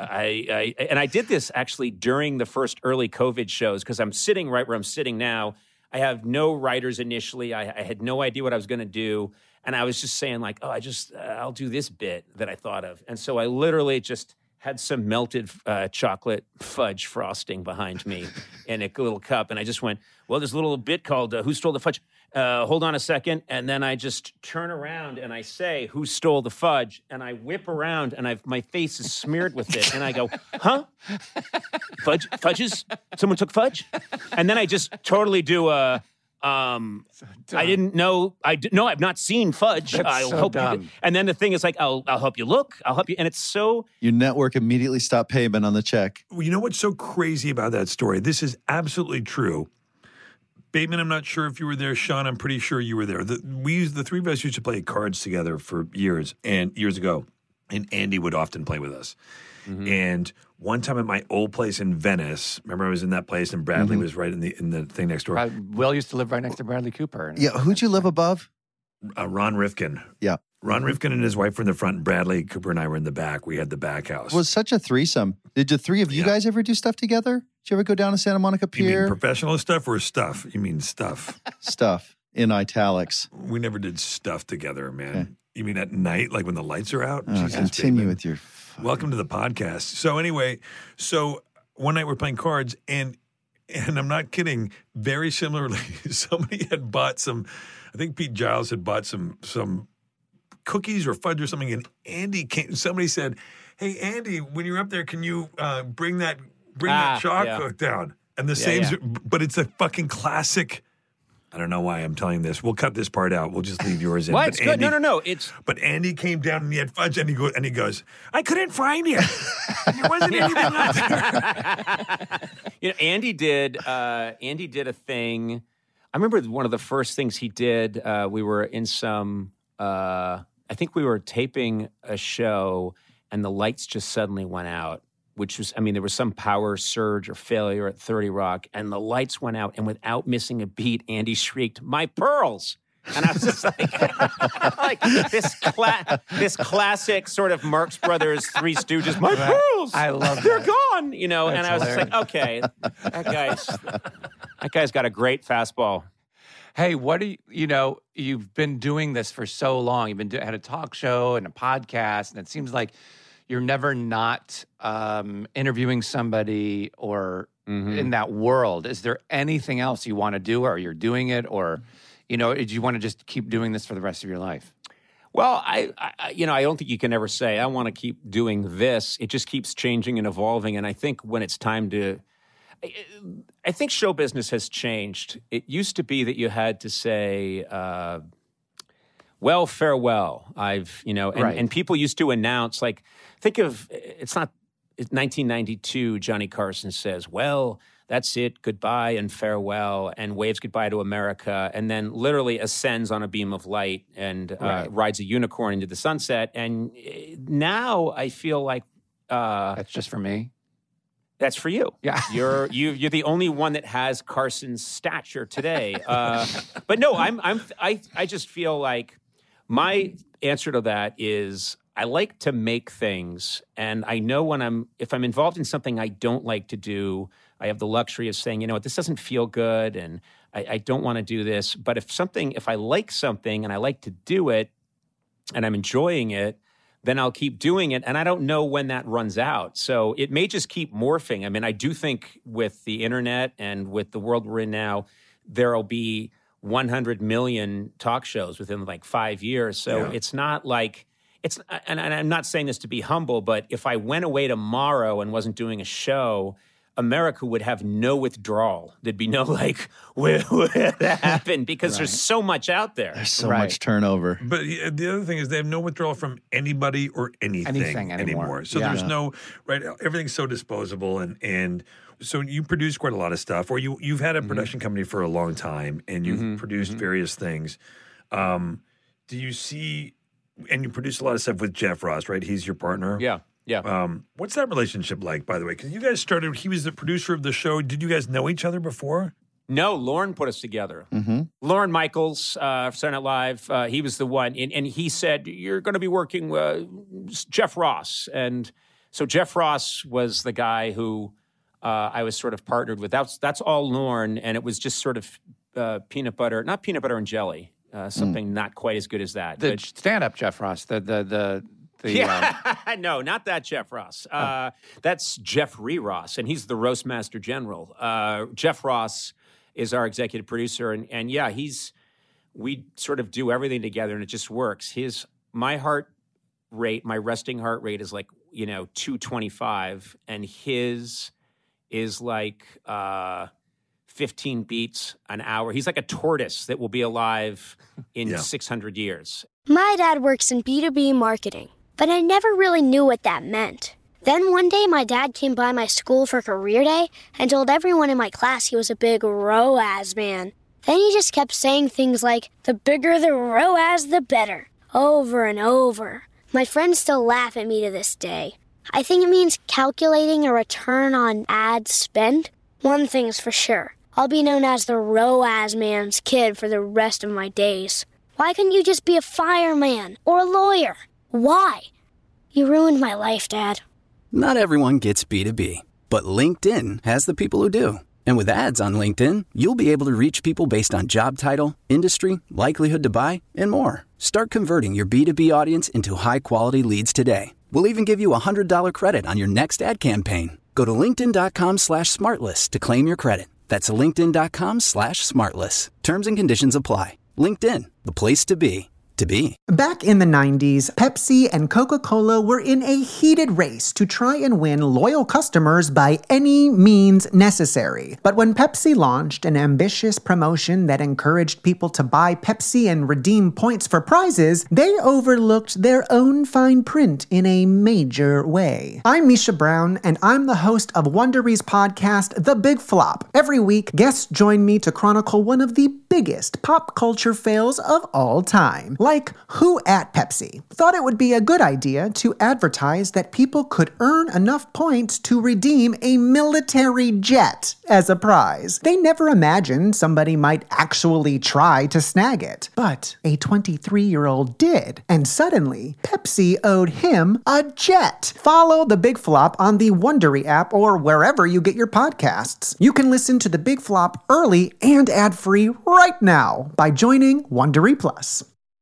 I did this actually during the first early COVID shows, because I'm sitting right where I'm sitting now. I have no writers initially. I had no idea what I was going to do. And I was just saying I'll do this bit that I thought of. And so I literally just had some melted chocolate fudge frosting behind me in a little cup. And I just went, well, there's a little bit called Who Stole the Fudge? Hold on a second. And then I just turn around and I say, Who stole the fudge? And I whip around and my face is smeared with it. And I go, huh? Fudges? Someone took fudge? And then I just totally do a, I didn't know, no, I've not seen fudge. That's I'll so help dumb. you. And then the thing is I'll help you look. I'll help you. And it's so. Your network immediately stopped payment on the check. You know what's so crazy about that story? This is absolutely true. Bateman, I'm not sure if you were there. Sean, I'm pretty sure you were there. The three of us used to play cards together for years ago, and Andy would often play with us. Mm-hmm. And one time at my old place in Venice, remember I was in that place and Bradley was right in the thing next door. Will used to live right next to Bradley Cooper. Yeah, who'd you live above? Ron Rifkin. Yeah. Ron Rifkin and his wife were in the front, and Bradley Cooper and I were in the back. We had the back house. It was such a threesome. Did the three of you guys ever do stuff together? Did you ever go down to Santa Monica Pier? You mean professional stuff or stuff? You mean stuff. Stuff in italics. We never did stuff together, man. Okay. You mean at night, like when the lights are out? Oh, continue with your... Welcome to the podcast. So anyway, one night we're playing cards, and I'm not kidding, very similarly, somebody had bought I think Pete Giles had bought some cookies or fudge or something, and Andy came. Somebody said, "Hey, Andy, when you're up there, can you bring that chocolate down?" And but it's a fucking classic. I don't know why I'm telling this. We'll cut this part out. We'll just leave yours in. What? It's good. No. But Andy came down and he had fudge, and he goes, "I couldn't find it. There wasn't anything left." Andy did a thing. I remember one of the first things he did. We were in some. I think we were taping a show, and the lights just suddenly went out. Which was, there was some power surge or failure at 30 Rock, and the lights went out, and without missing a beat, Andy shrieked, "My pearls!" And I was just like this classic sort of Marx Brothers, Three Stooges, "My pearls! I love They're that. gone!" And That's I was hilarious. just like, okay, that guy's got a great fastball. Hey, what do you've been doing this for so long. You've had a talk show and a podcast, and it seems like you're never not interviewing somebody or in that world. Is there anything else you want to do, or you're doing it, or do you want to just keep doing this for the rest of your life? Well, I don't think you can ever say I want to keep doing this. It just keeps changing and evolving, and I think when it's time to. I think show business has changed. It used to be that you had to say, well, farewell. And people used to announce, think of, it's 1992, Johnny Carson says, well, that's it, goodbye and farewell, and waves goodbye to America, and then literally ascends on a beam of light and rides a unicorn into the sunset. And now I feel like... that's just for me. That's for you. Yeah. You're the only one that has Carson's stature today. But no, I just feel like my answer to that is I like to make things, and I know if I'm involved in something I don't like to do, I have the luxury of saying, this doesn't feel good, and I don't want to do this. But if I like something and I like to do it and I'm enjoying it, then I'll keep doing it. And I don't know when that runs out. So it may just keep morphing. I mean, I do think with the internet and with the world we're in now, there'll be 100 million talk shows within like 5 years. So it's not like and I'm not saying this to be humble, but if I went away tomorrow and wasn't doing a show, America would have no withdrawal. There'd be no like, where that happened? Because there's so much out there. There's so much turnover. But the other thing is they have no withdrawal from anybody or anything anymore. So there's no, right, everything's so disposable. And so you produce quite a lot of stuff, or you've had a production company for a long time, and you've produced various things. Do you see, and you produce a lot of stuff with Jeff Ross, right? He's your partner? Yeah. Yeah. What's that relationship like, by the way? Because you guys started, he was the producer of the show. Did you guys know each other before? No, Lorne put us together. Lorne Michaels, Saturday Night Live, he was the one. And he said, you're going to be working with Jeff Ross. And so Jeff Ross was the guy who I was sort of partnered with. That's all Lorne. And it was just sort of not peanut butter and jelly, something not quite as good as that. The stand-up Jeff Ross, no, not that Jeff Ross. That's Jeffrey Ross, and he's the roast master general. Jeff Ross is our executive producer, and we sort of do everything together, and it just works. My resting heart rate is like 225, and his is like 15 beats an hour. He's like a tortoise that will be alive in 600 years. My dad works in B2B marketing, but I never really knew what that meant. Then one day, my dad came by my school for career day and told everyone in my class he was a big ROAS man. Then he just kept saying things like, the bigger the ROAS, the better, over and over. My friends still laugh at me to this day. I think it means calculating a return on ad spend. One thing's for sure, I'll be known as the ROAS man's kid for the rest of my days. Why couldn't you just be a fireman or a lawyer? Why? You ruined my life, Dad. Not everyone gets B2B, but LinkedIn has the people who do. And with ads on LinkedIn, you'll be able to reach people based on job title, industry, likelihood to buy, and more. Start converting your B2B audience into high-quality leads today. We'll even give you a $100 credit on your next ad campaign. Go to linkedin.com/smartlist to claim your credit. That's linkedin.com/smartlist. Terms and conditions apply. LinkedIn, the place to be. Back in the 90s, Pepsi and Coca-Cola were in a heated race to try and win loyal customers by any means necessary. But when Pepsi launched an ambitious promotion that encouraged people to buy Pepsi and redeem points for prizes, they overlooked their own fine print in a major way. I'm Misha Brown, and I'm the host of Wondery's podcast, The Big Flop. Every week, guests join me to chronicle one of the biggest pop culture fails of all time. Like, who at Pepsi thought it would be a good idea to advertise that people could earn enough points to redeem a military jet as a prize? They never imagined somebody might actually try to snag it. But a 23-year-old did, and suddenly, Pepsi owed him a jet. Follow The Big Flop on the Wondery app or wherever you get your podcasts. You can listen to The Big Flop early and ad-free right now by joining Wondery Plus.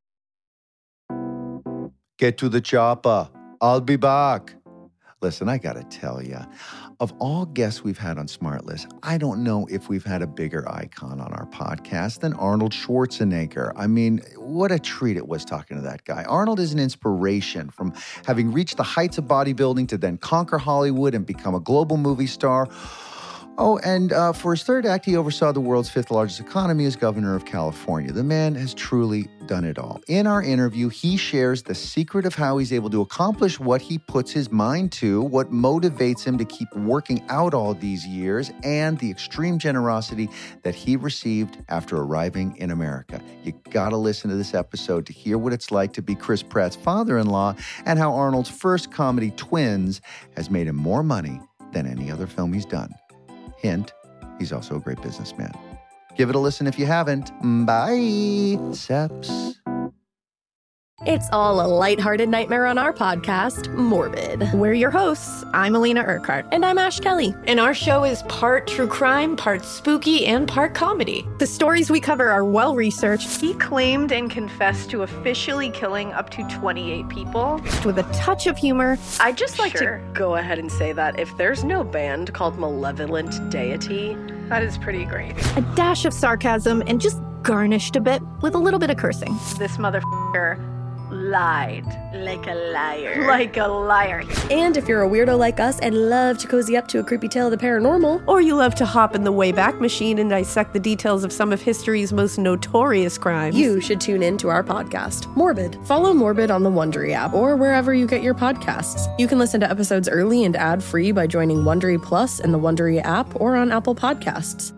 Get to the chopper. I'll be back. Listen, I gotta tell you, of all guests we've had on SmartList, I don't know if we've had a bigger icon on our podcast than Arnold Schwarzenegger. I mean, what a treat it was talking to that guy. Arnold is an inspiration, from having reached the heights of bodybuilding to then conquer Hollywood and become a global movie star. Oh, and for his third act, he oversaw the world's fifth largest economy as governor of California. The man has truly done it all. In our interview, he shares the secret of how he's able to accomplish what he puts his mind to, what motivates him to keep working out all these years, and the extreme generosity that he received after arriving in America. You gotta listen to this episode to hear what it's like to be Chris Pratt's father-in-law and how Arnold's first comedy, Twins, has made him more money than any other film he's done. Hint, he's also a great businessman. Give it a listen if you haven't. Bye. Seps. It's all a lighthearted nightmare on our podcast, Morbid. We're your hosts. I'm Alina Urquhart. And I'm Ash Kelly. And our show is part true crime, part spooky, and part comedy. The stories we cover are well-researched. He claimed and confessed to officially killing up to 28 people. With a touch of humor. I'd just like to go ahead and say that if there's no band called Malevolent Deity, that is pretty great. A dash of sarcasm and just garnished a bit with a little bit of cursing. This motherfucker lied. Like a liar. Like a liar. And if you're a weirdo like us and love to cozy up to a creepy tale of the paranormal, or you love to hop in the Wayback Machine and dissect the details of some of history's most notorious crimes, you should tune in to our podcast, Morbid. Follow Morbid on the Wondery app or wherever you get your podcasts. You can listen to episodes early and ad-free by joining Wondery Plus in the Wondery app or on Apple Podcasts.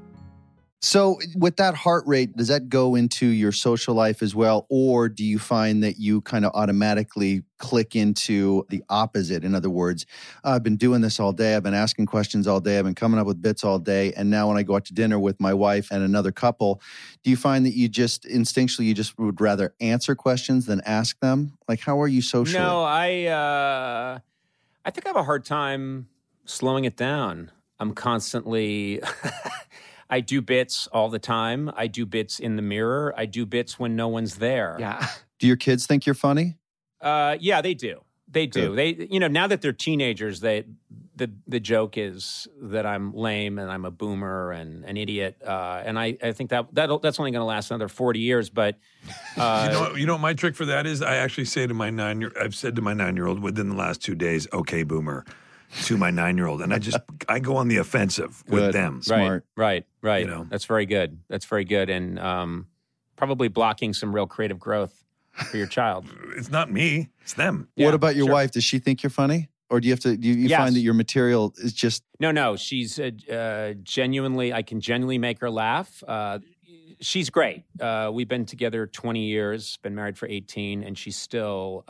So with that heart rate, does that go into your social life as well? Or do you find that you kind of automatically click into the opposite? In other words, I've been doing this all day. I've been asking questions all day. I've been coming up with bits all day. And now when I go out to dinner with my wife and another couple, do you find that you just instinctually, you just would rather answer questions than ask them? Like, how are you socially? No, I think I have a hard time slowing it down. I'm constantly... I do bits all the time. I do bits in the mirror. I do bits when no one's there. Yeah. Do your kids think you're funny? Yeah, they do. They do. Good. They, now that they're teenagers, the joke is that I'm lame and I'm a boomer and an idiot. And I think that's only going to last another 40 years. But you know what my trick for that is? I actually say to my I've said to my 9-year-old within the last 2 days, "Okay, boomer." To my 9-year-old, and I go on the offensive with them. Smart. Right. You know? That's very good. And probably blocking some real creative growth for your child. It's not me; it's them. What about your wife? Does she think you're funny, or do you have to? Do you find that your material is just? No. She's genuinely. I can genuinely make her laugh. She's great. We've been together 20 years. Been married for 18, and she's still.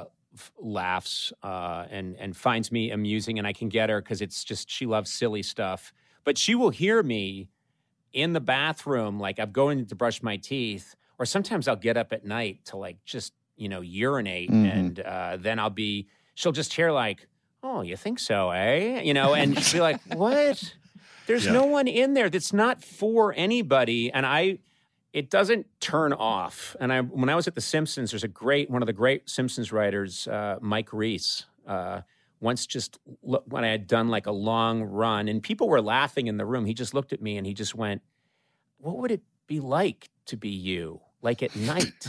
Laughs and finds me amusing, and I can get her because it's just she loves silly stuff. But she will hear me in the bathroom, like I'm going to brush my teeth, or sometimes I'll get up at night to just urinate, and then she'll just hear like, "Oh, you think so, eh?" And she'll be like, "What? There's no one in there. That's not for anybody," and it doesn't turn off. And when I was at The Simpsons, there's one of the great Simpsons writers, Mike Reese, once when I had done like a long run and people were laughing in the room, he just looked at me and he just went, "What would it be like to be you, like at night?"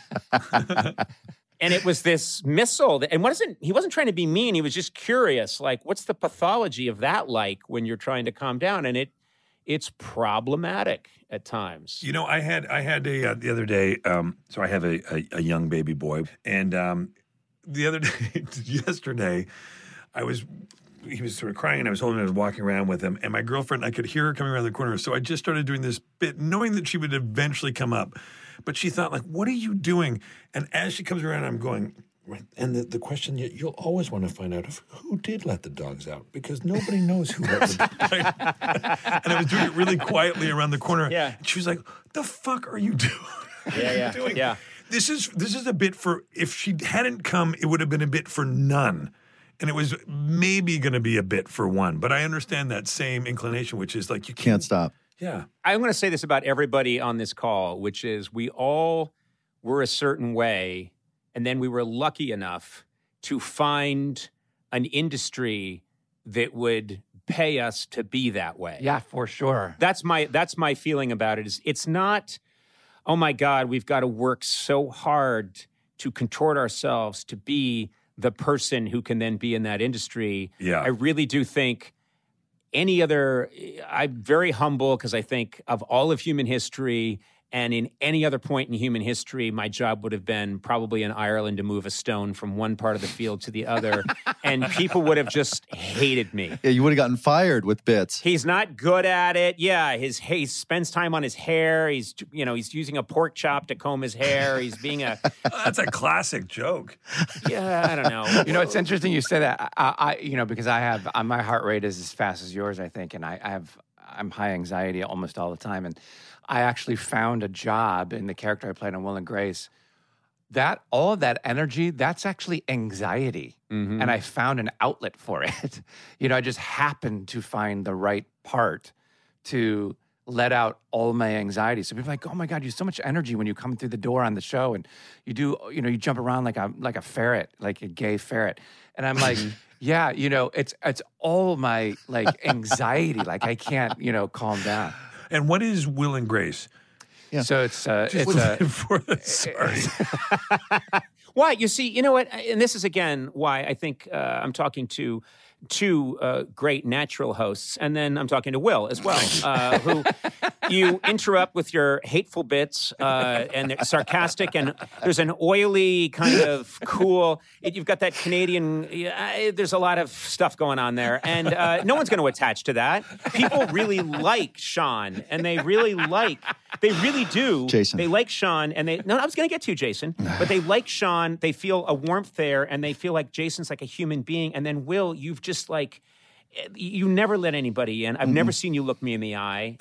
And it was this missile. And he wasn't trying to be mean. He was just curious, like, what's the pathology of that like when you're trying to calm down? And it's problematic at times. I had the other day. So I have a young baby boy, and the other day, yesterday, he was sort of crying. And I was holding him. I was walking around with him, and my girlfriend. I could hear her coming around the corner. So I just started doing this bit, knowing that she would eventually come up. But she thought, like, "What are you doing?" And as she comes around, I'm going. And the question, you'll always want to find out who did let the dogs out, because nobody knows who let the dogs out. And I was doing it really quietly around the corner. Yeah. And she was like, "The fuck are you doing?" Yeah. doing? Yeah. This is a bit for, if she hadn't come, it would have been a bit for none. And it was maybe going to be a bit for one. But I understand that same inclination, which is like, you Can't stop. Yeah. I'm going to say this about everybody on this call, which is we all were a certain way. And then we were lucky enough to find an industry that would pay us to be that way. Yeah, for sure. That's my feeling about it. It's not, oh my God, we've got to work so hard to contort ourselves to be the person who can then be in that industry. Yeah. I really do think I'm very humble because I think of all of human history, and in any other point in human history, my job would have been probably in Ireland to move a stone from one part of the field to the other, and people would have just hated me. Yeah, you would have gotten fired with bits. He's not good at it. Yeah, he spends time on his hair. He's using a pork chop to comb his hair. He's being a That's a classic joke. Yeah, I don't know. It's interesting you say that. Because I have my heart rate is as fast as yours, I think, and I'm high anxiety almost all the time, and I actually found a job in the character I played on Will and Grace all of that energy, that's actually anxiety. Mm-hmm. And I found an outlet for it. I just happened to find the right part to let out all my anxiety. So people are like, oh my God, you have so much energy when you come through the door on the show, and you do, you jump around like a ferret, like a gay ferret. And I'm like, yeah, it's all my like anxiety. Like I can't, calm down. And what is Will and Grace? Yeah. So Sorry. Why? You see, you know what? And this is, again, why I think I'm talking to two great natural hosts, and then I'm talking to Will as well, who you interrupt with your hateful bits, and they're sarcastic, and there's an oily kind of cool, you've got that Canadian, there's a lot of stuff going on there, and no one's going to attach to that. People really like Sean, and they really do. Jason. They like Sean, and I was going to get to you, Jason, but they like Sean, they feel a warmth there, and they feel like Jason's like a human being, and then Will, you've just like, you never let anybody in. I've never seen you look me in the eye.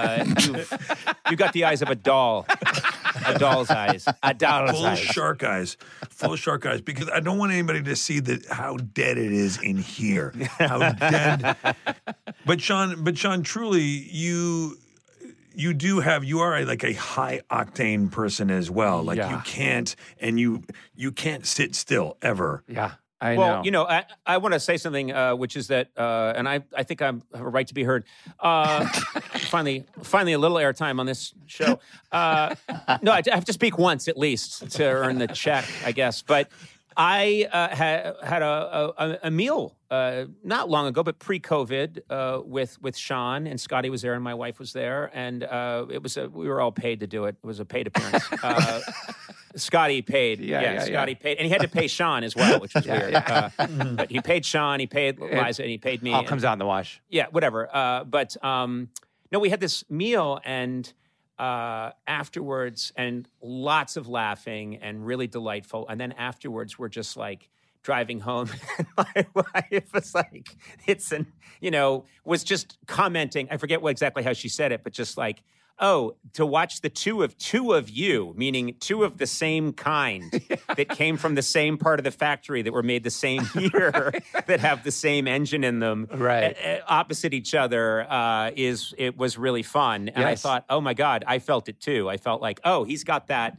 You've got the eyes of a doll. A doll's eyes. A doll's Full eyes. shark eyes. Full shark eyes. Because I don't want anybody to see how dead it is in here. How dead. But Sean, truly, you are like a high octane person as well. Like you can't sit still ever. Yeah. I know. Well, I want to say something, which is that, and I think I have a right to be heard. Finally, a little airtime on this show. No, I have to speak once at least to earn the check, I guess. But I had a meal not long ago, but pre-COVID, with Sean, and Scotty was there, and my wife was there, and we were all paid to do it. It was a paid appearance. Scotty paid. Scotty paid. And he had to pay Sean as well, which was weird. But he paid Sean, he paid Liza, and he paid me. All comes out in the wash. Yeah, whatever. But no, we had this meal, and afterwards, and lots of laughing and really delightful. And then afterwards, we're just like driving home, and my wife was like, was just commenting. I forget exactly how she said it, but just like, oh, to watch the two of you, meaning two of the same kind that came from the same part of the factory, that were made the same year, that have the same engine in them, right, opposite each other, it was really fun. And I thought, oh my God, I felt it too. I felt like, oh, he's got that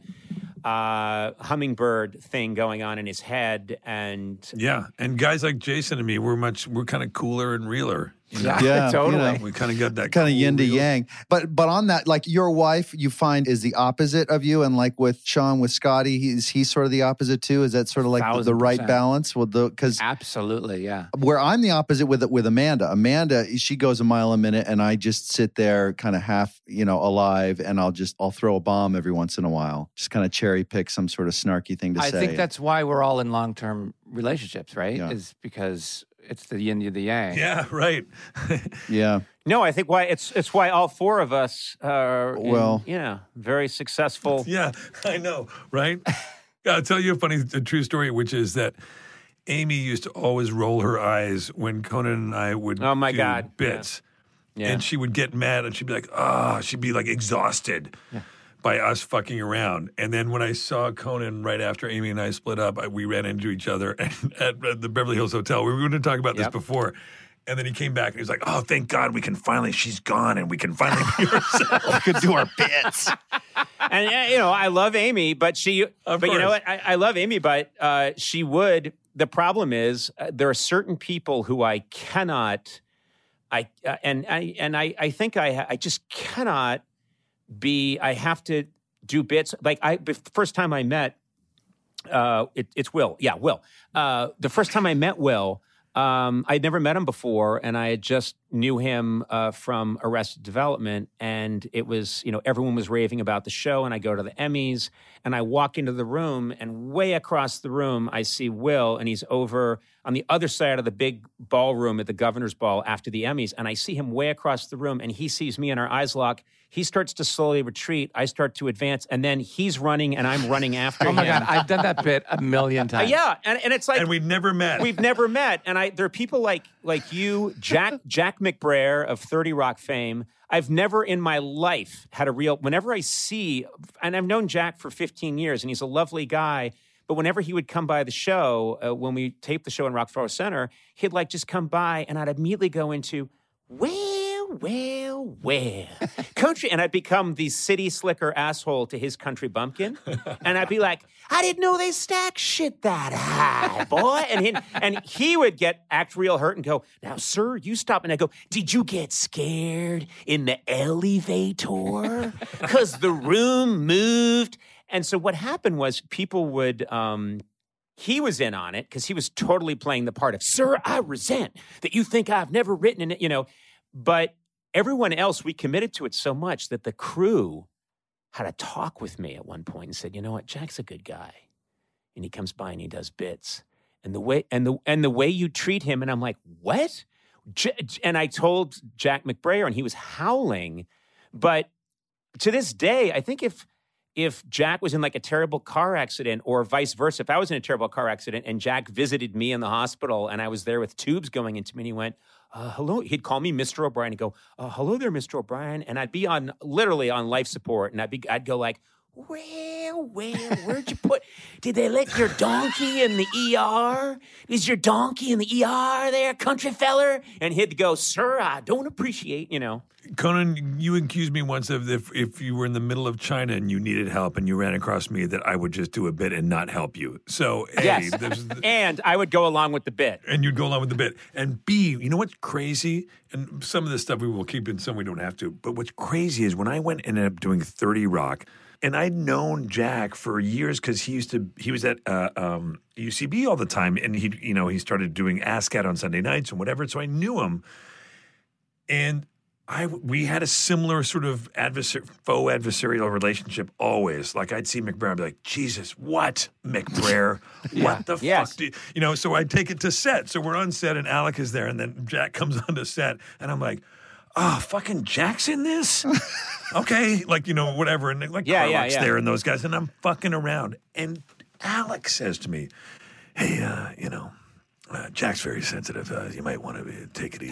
hummingbird thing going on in his head, and guys like Jason and me, we're kind of cooler and realer. Yeah, totally. We kind of got that kind of cool yin to real. yang. But on that, like your wife, you find is the opposite of you, and like with Sean, with Scotty, he's sort of the opposite too. Is that sort of like the right balance? Because absolutely, yeah. Where I'm the opposite with Amanda. Amanda, she goes a mile a minute, and I just sit there, kind of half, alive, and I'll throw a bomb every once in a while, just kind of cherry pick some sort of snarky thing to say. I think that's why we're all in long-term relationships, right? Yeah. Is because it's the yin to the yang. Yeah, right. Yeah. No, I think it's why all four of us are very successful. Yeah, I know, right? I'll tell you a true story, which is that Amy used to always roll her eyes when Conan and I would do bits. Yeah. And she would get mad, and she'd be like, she'd be like exhausted by us fucking around. And then when I saw Conan right after Amy and I split up, we ran into each other at the Beverly Hills Hotel. We were going to talk about this before. And then he came back and he was like, oh, thank God she's gone and we can finally be ourselves. We could do our bits. And, I love Amy, but you know what? I love Amy, but she would. The problem is there are certain people who I cannot, I think I just cannot be, I have to do bits. Like the first time I met, it's Will. Yeah, Will. The first time I met Will, I'd never met him before, and I had just knew him from Arrested Development, and it was, everyone was raving about the show, and I go to the Emmys, and I walk into the room, and way across the room, I see Will, and he's over on the other side of the big ballroom at the Governor's Ball after the Emmys, and I see him way across the room, and he sees me, and our eyes lock. He starts to slowly retreat. I start to advance, and then he's running, and I'm running after him. Oh my God, I've done that bit a million times. Yeah, and it's like, and we've never met. We've never met, and there are people like like you, Jack McBrayer of 30 Rock fame, I've never in my life had a real, whenever I see, and I've known Jack for 15 years, and he's a lovely guy, but whenever he would come by the show, when we taped the show in Rockefeller Center, he'd like just come by, and I'd immediately go into, well, country, and I'd become the city slicker asshole to his country bumpkin, and I'd be like, I didn't know they stack shit that high, boy, and he would act real hurt and go, now, sir, you stop, and I go, did you get scared in the elevator? Because the room moved, and so what happened was people would, he was in on it because he was totally playing the part of, sir, I resent that you think I've never written in it, but everyone else, we committed to it so much that the crew had a talk with me at one point and said, you know what, Jack's a good guy. And he comes by and he does bits. And the way you treat him, and I'm like, what? And I told Jack McBrayer, and he was howling. But to this day, I think if Jack was in like a terrible car accident or vice versa, if I was in a terrible car accident and Jack visited me in the hospital and I was there with tubes going into me and he went, hello, he'd call me Mr. O'Brien and go, hello there, Mr. O'Brien. And I'd be literally on life support. And I'd go like, well, where'd you put, did they let your donkey in the ER? Is your donkey in the ER there, country feller? And he'd go, sir, I don't appreciate, Conan, you accused me once of if you were in the middle of China and you needed help and you ran across me, that I would just do a bit and not help you. So, A, yes. And I would go along with the bit. And you'd go along with the bit. And B, you know what's crazy? And some of this stuff we will keep in, some we don't have to. But what's crazy is when I ended up doing 30 Rock, and I'd known Jack for years because he was at UCB all the time, and he started doing ASCAT on Sunday nights and whatever. So I knew him, and we had a similar sort of faux adversarial relationship always. Like I'd see McBrayer, I'd be like, Jesus, what, McBrayer? What the fuck? So I'd take it to set. So we're on set, and Alec is there, and then Jack comes onto set, and I'm like, oh, fucking Jack's in this? Okay, whatever. And Carlock's there and those guys, and I'm fucking around. And Alex says to me, hey, Jack's very sensitive. You might want to take it easy.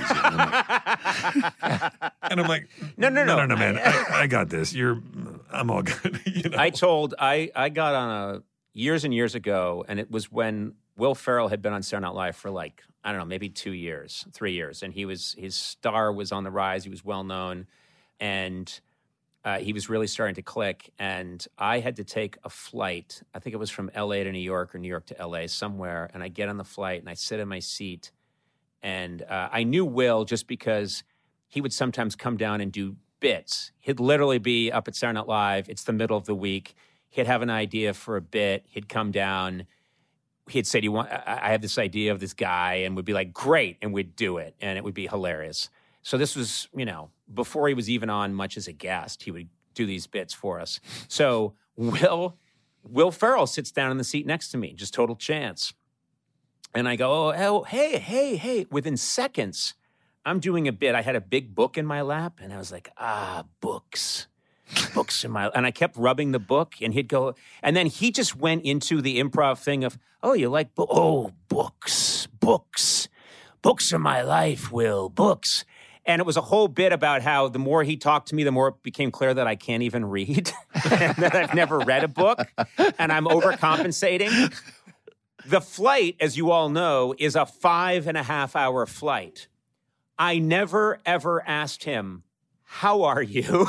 And I'm like, no, man. I got this. I'm all good. I got on years and years ago, and it was when Will Ferrell had been on Saturday Night Live for maybe 2 years, 3 years. And his star was on the rise. He was well known. And he was really starting to click. And I had to take a flight. I think it was from LA to New York or New York to LA somewhere. And I get on the flight and I sit in my seat. And I knew Will just because he would sometimes come down and do bits. He'd literally be up at Saturday Night Live. It's the middle of the week. He'd have an idea for a bit. He'd come down. He'd say, I have this idea of this guy, and we'd be like, great, and we'd do it, and it would be hilarious. So this was, before he was even on much as a guest, he would do these bits for us. So Will Ferrell sits down in the seat next to me, just total chance. And I go, oh, hey. Within seconds, I'm doing a bit. I had a big book in my lap, and I was like, books. Books in my, and I kept rubbing the book, and he'd go, and then he just went into the improv thing of, oh, you like books are my life, Will, books. And it was a whole bit about how the more he talked to me, the more it became clear that I can't even read, and that I've never read a book, and I'm overcompensating. The flight, as you all know, is a 5.5 hour flight. I never, ever asked him, how are you?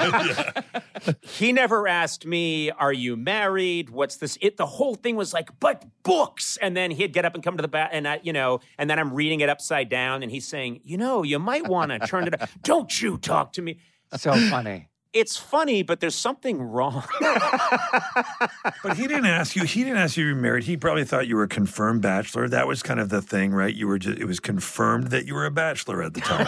He never asked me, are you married? What's this? The whole thing was like, but books. And then he'd get up and come to the back, and and then I'm reading it upside down, and he's saying, you might want to turn it up. Don't you talk to me. So funny. It's funny, but there's something wrong. But he didn't ask you. He didn't ask you to be married. He probably thought you were a confirmed bachelor. That was kind of the thing, right? It was confirmed that you were a bachelor at the time.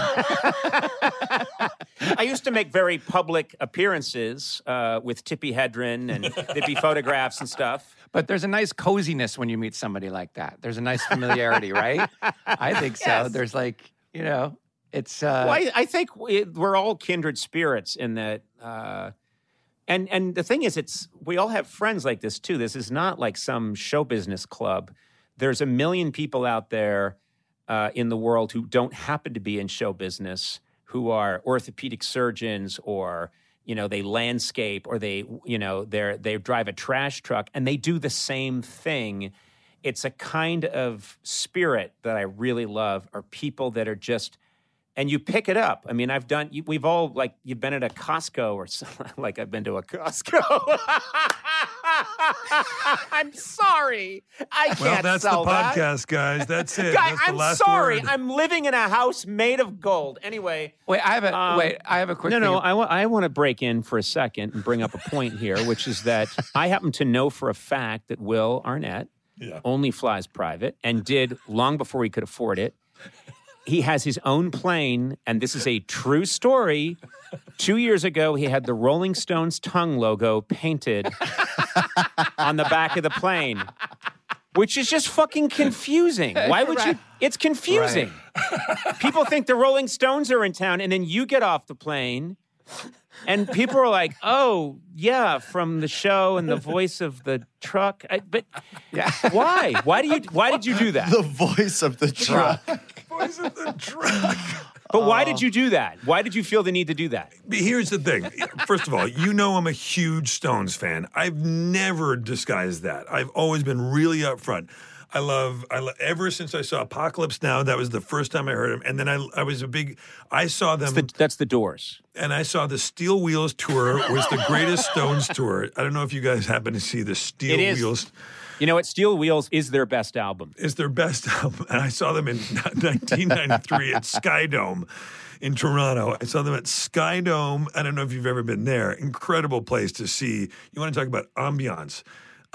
I used to make very public appearances with Tippi Hedren, and there'd be photographs and stuff. But there's a nice coziness when you meet somebody like that. There's a nice familiarity, right? I think so. Yes. There's it's... Well, I think we're all kindred spirits in that... And the thing is, we all have friends like this, too. This is not like some show business club. There's a million people out there in the world who don't happen to be in show business, who are orthopedic surgeons or, they landscape or they drive a trash truck and they do the same thing. It's a kind of spirit that I really love, are people that are just, and you pick it up. I mean, we've all, you've been at a Costco or something, like I've been to a Costco. I'm sorry. I can't Well, that's the sell that. podcast, guys. That's it. Guy, That's the I'm last sorry. word. I'm living in a house made of gold. Anyway. Wait, I have a quick thing. I want to break in for a second and bring up a point here, which is that I happen to know for a fact that Will Arnett only flies private and did long before he could afford it. He has his own plane, and this is a true story. 2 years ago, he had the Rolling Stones tongue logo painted on the back of the plane, which is just fucking confusing. Why would you? It's confusing. Right. People think the Rolling Stones are in town, and then you get off the plane, and people are like, "Oh, yeah, from the show and the voice of the truck." But why? Why did you do that? The voice of the truck. Voice of the truck. But why did you do that? Why did you feel the need to do that? Here's the thing. First of all, I'm a huge Stones fan. I've never disguised that. I've always been really upfront. I love ever since I saw Apocalypse Now, that was the first time I heard them. And then I saw them. That's the Doors. And I saw the Steel Wheels tour was the greatest Stones tour. I don't know if you guys happen to see the Steel Wheels. You know what? Steel Wheels is their best album. It's their best album. And I saw them in 1993 at Skydome in Toronto. I saw them at Skydome. I don't know if you've ever been there. Incredible place to see. You want to talk about ambiance.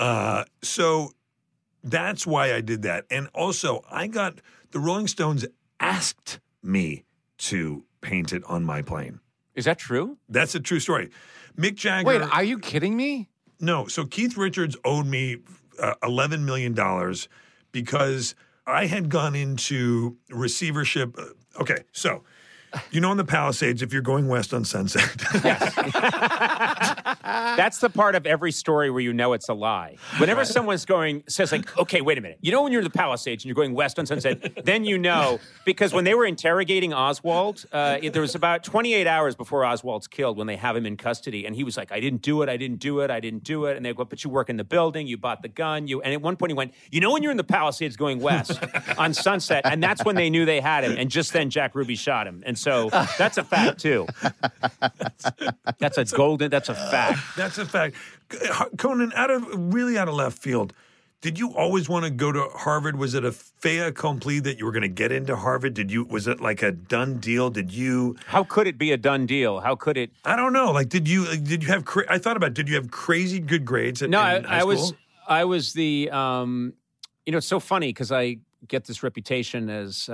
So that's why I did that. And also, the Rolling Stones asked me to paint it on my plane. Is that true? That's a true story. Mick Jagger. Wait, are you kidding me? No. So Keith Richards owed me $11 million because I had gone into receivership. Okay, so in the Palisades, if you're going west on Sunset. Yes. That's the part of every story where it's a lie. Whenever someone says okay, wait a minute. When you're in the Palisades and you're going west on Sunset, then because when they were interrogating Oswald, there was about 28 hours before Oswald's killed when they have him in custody. And he was like, I didn't do it. And they go, but you work in the building, you bought the gun. And at one point he went, when you're in the Palisades going west on Sunset, and that's when they knew they had him. And just then Jack Ruby shot him. And so that's a fact too. That's a fact. That's a fact. Conan, out of left field, did you always want to go to Harvard? Was it a fait accompli that you were going to get into Harvard? Was it like a done deal? How could it be a done deal? How could it? I don't know. Did you have? I thought about. Did you have crazy good grades? In high school? I was the. It's so funny because I get this reputation as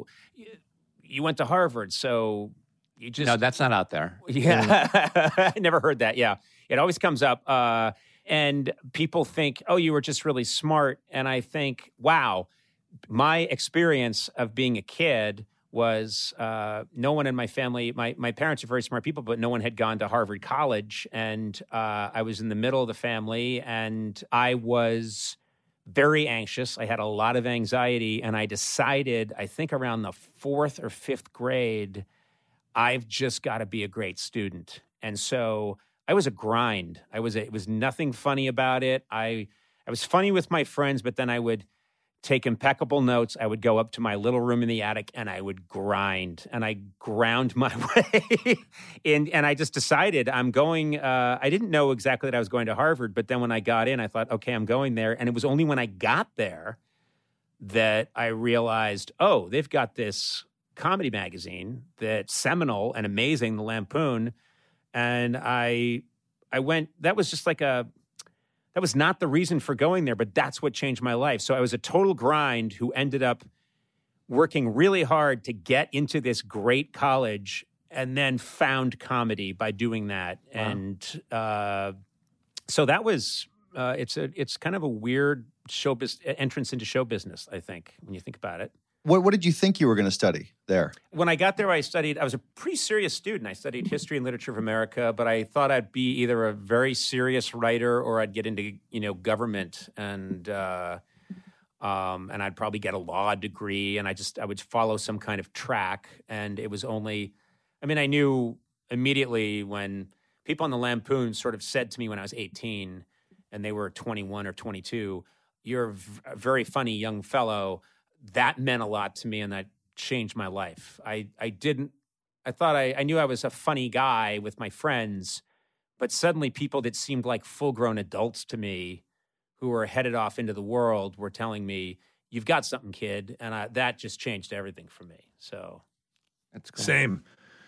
you went to Harvard, so. No, that's not out there. Yeah. I never heard that. Yeah. It always comes up. And people think, you were just really smart. And I think, wow, my experience of being a kid was no one in my family, my parents are very smart people, but no one had gone to Harvard College. And I was in the middle of the family and I was very anxious. I had a lot of anxiety. And I decided, I think around the 4th or 5th grade, I've just got to be a great student. And so I was a grind. It was nothing funny about it. I was funny with my friends, but then I would take impeccable notes. I would go up to my little room in the attic and I would grind. And I ground my way in. And I just decided I'm going, I didn't know exactly that I was going to Harvard, but then when I got in, I thought, okay, I'm going there. And it was only when I got there that I realized, they've got this comedy magazine that's seminal and amazing, The Lampoon. And I went, that was just that was not the reason for going there, but that's what changed my life. So I was a total grind who ended up working really hard to get into this great college and then found comedy by doing that. Wow. And so that was, it's kind of a weird entrance into show business, I think, when you think about it. What did you think you were going to study there? When I got there, I was a pretty serious student. I studied history and literature of America, but I thought I'd be either a very serious writer or I'd get into, government. And and I'd probably get a law degree, and I would follow some kind of track. And it was only, I knew immediately when people on the Lampoon sort of said to me when I was 18 and they were 21 or 22, you're a very funny young fellow. That meant a lot to me, and that changed my life. I thought I knew I was a funny guy with my friends, but suddenly people that seemed like full-grown adults to me who were headed off into the world were telling me, you've got something, kid. And that just changed everything for me. So that's cool. Same.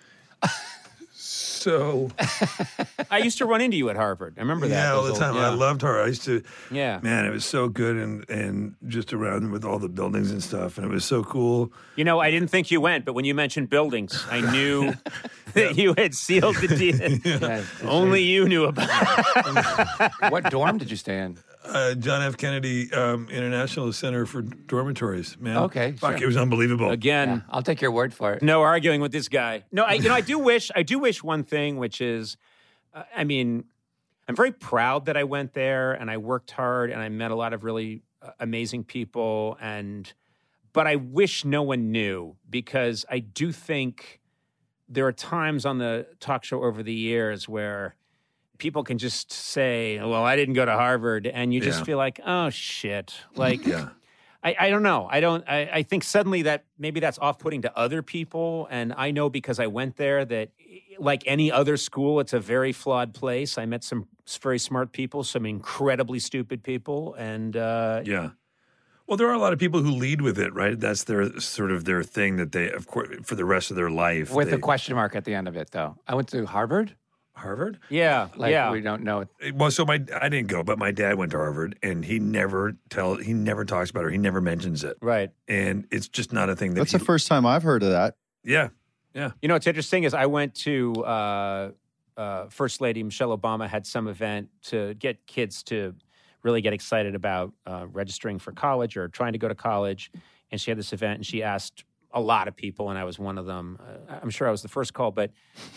So I used to run into you at Harvard. I remember that. Yeah, all the time. Yeah. I loved Harvard. I used to, man, it was so good and just around with all the buildings and stuff. And it was so cool. I didn't think you went, but when you mentioned buildings, I knew that you had sealed the deal. Yeah, only you knew about it. What dorm did you stay in? John F. Kennedy International Center for Dormitories, man. Okay, Fuck, sure. it was unbelievable. Again, I'll take your word for it. No arguing with this guy. No, I do wish one thing, which is, I'm very proud that I went there and I worked hard and I met a lot of really amazing people. But I wish no one knew, because I do think there are times on the talk show over the years where people can just say, well, I didn't go to Harvard. And you just feel like, oh, shit. Like, I don't know. I think suddenly that maybe that's off-putting to other people. And I know because I went there that like any other school, it's a very flawed place. I met some very smart people, some incredibly stupid people. And well, there are a lot of people who lead with it, right? That's their sort of their thing that they, of course, for the rest of their life. With a question mark at the end of it, though. I went to Harvard. Harvard? Yeah, we don't know. Well, so I didn't go, but my dad went to Harvard, and he never talks about it. He never mentions it. Right. And it's just not a thing that That's the first time I've heard of that. Yeah. What's interesting is I went to First Lady Michelle Obama had some event to get kids to really get excited about registering for college or trying to go to college. And she had this event, and she asked a lot of people, and I was one of them. I'm sure I was the first call, but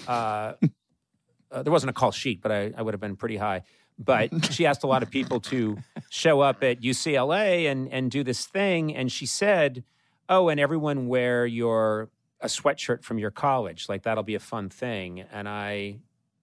there wasn't a call sheet, but I would have been pretty high. But she asked a lot of people to show up at UCLA and do this thing. And she said, oh, and everyone wear a sweatshirt from your college. Like, that'll be a fun thing. And I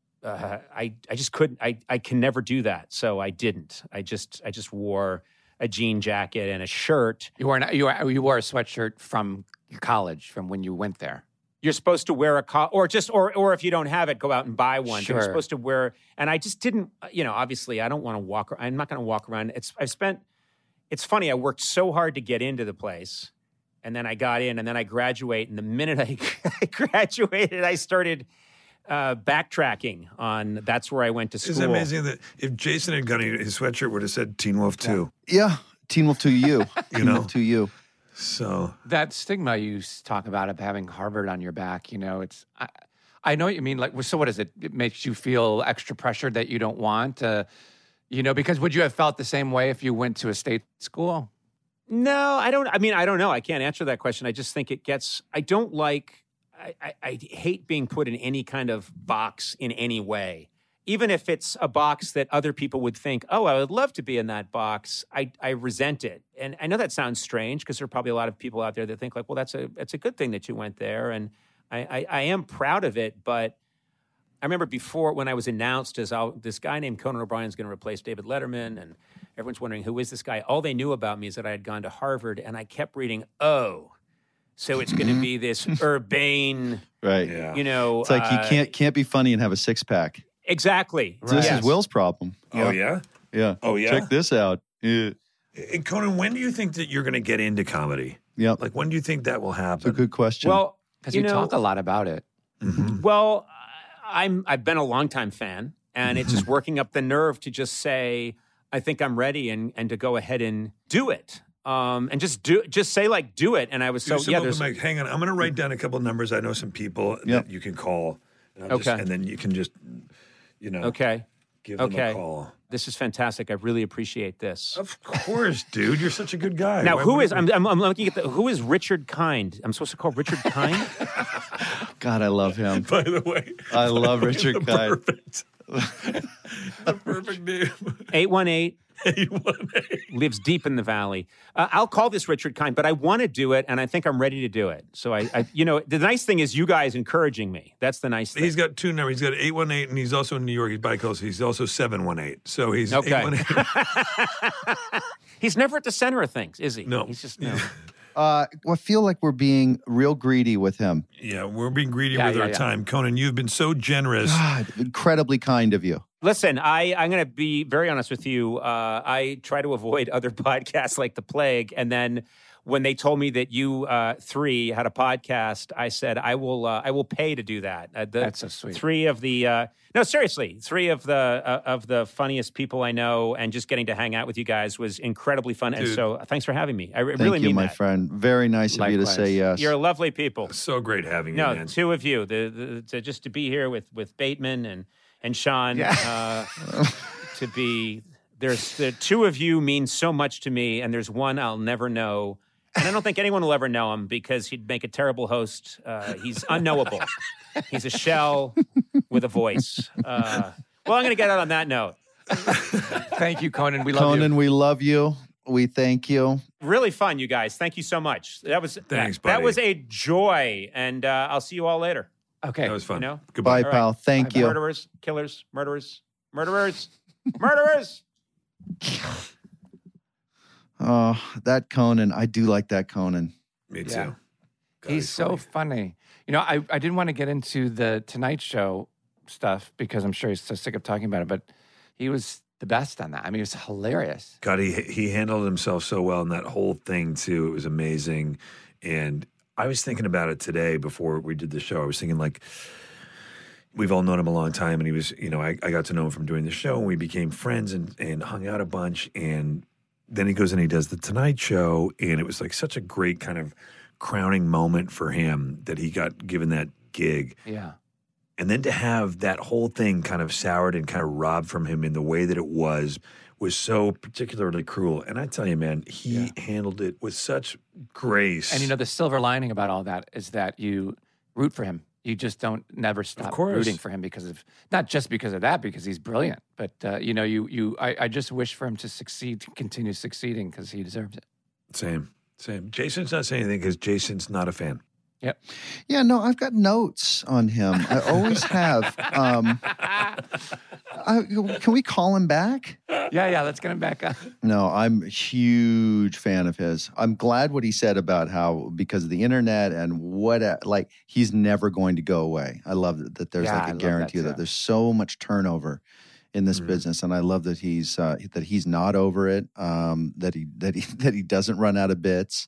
just couldn't. I can never do that, so I didn't. I just wore a jean jacket and a shirt. You wore a sweatshirt from your college, from when you went there. You're supposed to wear or if you don't have it, go out and buy one. Sure. You're supposed to wear, and I just didn't. Obviously, I don't want to walk. I'm not going to walk around. It's funny. I worked so hard to get into the place, and then I got in, and then I graduate. And the minute I graduated, I started backtracking on that's where I went to school. It's amazing that if Jason had got his sweatshirt would have said Teen Wolf 2. Yeah, Teen Wolf 2U. Teen Wolf 2U. So that stigma you talk about of having Harvard on your back, it's I know what you mean. Like, so what is it? It makes you feel extra pressure that you don't want, because would you have felt the same way if you went to a state school? No, I don't. I don't know. I can't answer that question. I just think I hate being put in any kind of box in any way. Even if it's a box that other people would think, oh, I would love to be in that box, I resent it. And I know that sounds strange because there are probably a lot of people out there that think like, well, that's a good thing that you went there. And I am proud of it. But I remember before when I was announced as this guy named Conan O'Brien is going to replace David Letterman, and everyone's wondering, who is this guy? All they knew about me is that I had gone to Harvard, and I kept reading, so it's going to be this urbane, right? Yeah. It's like you can't be funny and have a six pack. Exactly. This is Will's problem. Oh, yeah? Yeah. Oh, yeah? Check this out. Yeah. And Conan, when do you think that you're going to get into comedy? Yeah. Like, when do you think that will happen? It's a good question. Well, because you talk a lot about it. Mm-hmm. Well, I've been a longtime fan, and it's just working up the nerve to just say, I think I'm ready and to go ahead and do it. And just say like, do it. And I was hang on. I'm going to write down a couple of numbers. I know some people that you can call. And then you can just, give them a call. This is fantastic. I really appreciate this. Of course, dude. You're such a good guy. Now, I'm looking at who is Richard Kind? I'm supposed to call Richard Kind? God, I love him. By the way. I love Richard Kind. The perfect name. 818 818. Lives deep in the valley. I'll call this Richard Kind, but I want to do it, and I think I'm ready to do it. So the nice thing is you guys encouraging me. That's the nice thing. He's got two numbers. He's got 818, and he's also in New York. He's bi-coastal. He's also 718. So he's Okay. 818. He's never at the center of things, is he? No. He's just no. I feel like we're being real greedy with him. Yeah, we're being greedy Yeah, with yeah, our yeah. time. Conan, you've been so generous. God, incredibly kind of you. Listen, I'm going to be very honest with you. I try to avoid other podcasts like the plague. And then when they told me that you three had a podcast, I said, I will pay to do that. That's so sweet. Three of the no, seriously, three of the funniest people I know, and just getting to hang out with you guys was incredibly fun. And Dude. so thanks for having me. I really Thank you, mean my that. friend. Very nice of you to Likewise. say yes. You're lovely people. So great having you, No, man. two of you. Just to be here with Bateman and Sean. To be there's the two of you mean so much to me, and there's one I'll never know, and I don't think anyone will ever know him because he'd make a terrible host. He's unknowable. He's a shell with a voice. Well, I'm going to get out on that note. Thank you, Conan. We love Conan, you. we love you. We thank you. Really fun, you guys. Thank you so much. Thanks, that buddy. was a joy, and I'll see you all later. Okay. That was fun. You know? Goodbye. Bye, All right. pal. Thank you. Murderers, killers, murderers, murderers. Oh, that Conan. I do like that Conan. Me too. Yeah. God, He's so funny. You know, I didn't want to get into the Tonight Show stuff because I'm sure he's so sick of talking about it, but he was the best on that. I mean, he was hilarious. God, he handled himself so well in that whole thing too. It was amazing. And I was thinking about it today before we did the show. I was thinking like, we've all known him a long time, and he was, you know, I got to know him from doing the show, and we became friends and hung out a bunch. And then he goes and he does the Tonight Show, and it was like such a great kind of crowning moment for him that he got given that gig. Yeah. And then to have that whole thing kind of soured and kind of robbed from him in the way that it was so particularly cruel. And I tell you, man, he handled it with such grace. And you know, the silver lining about all that is that you root for him. You just don't never stop course. rooting for him because of, not just because of that, because he's brilliant, but you know, I just wish for him to succeed, to continue succeeding because he deserves it. Same. Jason's not saying anything because Jason's not a fan. Yep. Yeah, no, I've got notes on him. I always have. Can we call him back? Yeah, let's get him back up. No, I'm a huge fan of his. I'm glad what he said about how because of the internet and like he's never going to go away. I love that there's Yeah, I like a love guarantee that that too. there's so much turnover in this business, and I love that he's not over it. That he doesn't run out of bits.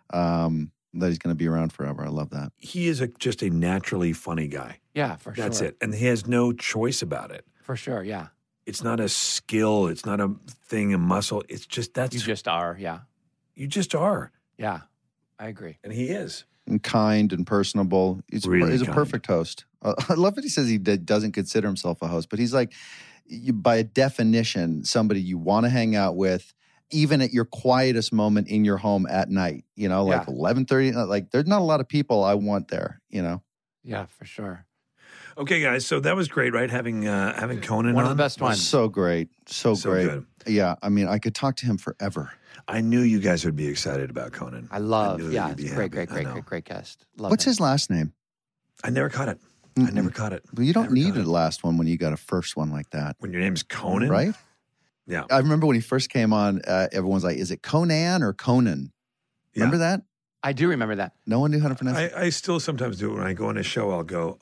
That he's going to be around forever. I love that. He is just a naturally funny guy. Yeah, for sure. That's it. And he has no choice about it. For sure, yeah. It's not a skill. It's not a thing, a muscle. It's just You just are, yeah. You just are. Yeah, I agree. And he is. And kind and personable. He's Really a kind. perfect host. I love that he says he doesn't consider himself a host, but he's like, by definition, somebody you want to hang out with, even at your quietest moment in your home at night, you know, like 11:30, like there's not a lot of people I want there, you know? Yeah, for sure. Okay, guys. So that was great, right? Having Conan One of on. the best ones. So great. So great. good. Yeah. I mean, I could talk to him forever. I knew you guys would be excited about Conan. I love, knew that yeah, you'd be it's happy. great guest. Love What's him. his last name? I never caught it. I never caught it. Well, you don't Never need caught a last one when you got a first one like that. When your name's Conan? Right? Yeah. I remember when he first came on, everyone's like, is it Conan or Conan? Remember that? I do remember that. No one knew how to pronounce it. I still sometimes do it when I go on a show. I'll go,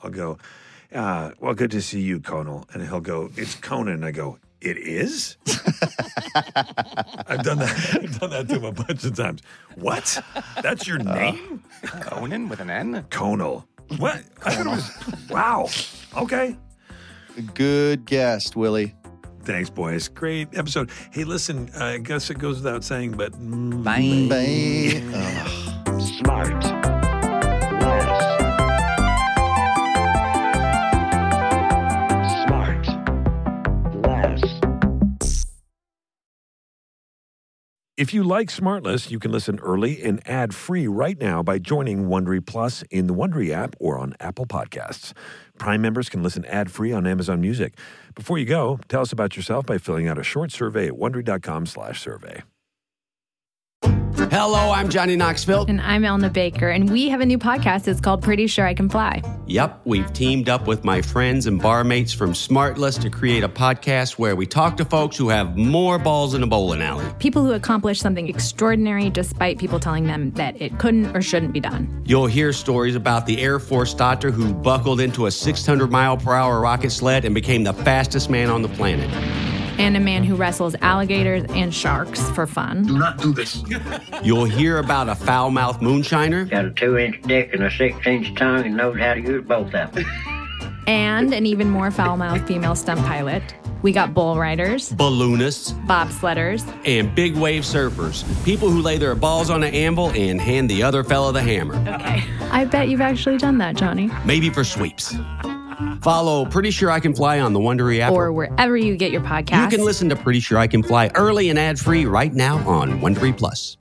well, good to see you, Conal. And he'll go, it's Conan. I go, it is? I've done that to him a bunch of times. What? That's your name? Conan with an N? Conal. What? I thought it was, wow. Okay. Good guest, Willie. Thanks, boys. Great episode. Hey, listen, I guess it goes without saying, but Bye. Bye. Smart. Less. Smart. Less. If you like Smartless, you can listen early and ad-free right now by joining Wondery Plus in the Wondery app or on Apple Podcasts. Prime members can listen ad-free on Amazon Music. Before you go, tell us about yourself by filling out a short survey at Wondery.com/survey. Hello, I'm Johnny Knoxville. And I'm Elna Baker, and we have a new podcast. It's called Pretty Sure I Can Fly. Yep, we've teamed up with my friends and barmates from Smartless to create a podcast where we talk to folks who have more balls in a bowling alley. People who accomplish something extraordinary despite people telling them that it couldn't or shouldn't be done. You'll hear stories about the Air Force doctor who buckled into a 600-mile-per-hour rocket sled and became the fastest man on the planet. And a man who wrestles alligators and sharks for fun. Do not do this. You'll hear about a foul-mouthed moonshiner. Got a 2-inch dick and a 6-inch tongue and knows how to use both of them. And an even more foul-mouthed female stunt pilot. We got bull riders, balloonists, bobsledders, and big wave surfers. People who lay their balls on an anvil and hand the other fella the hammer. Okay. I bet you've actually done that, Johnny. Maybe for sweeps. Follow Pretty Sure I Can Fly on the Wondery app. Or wherever you get your podcasts. You can listen to Pretty Sure I Can Fly early and ad-free right now on Wondery Plus.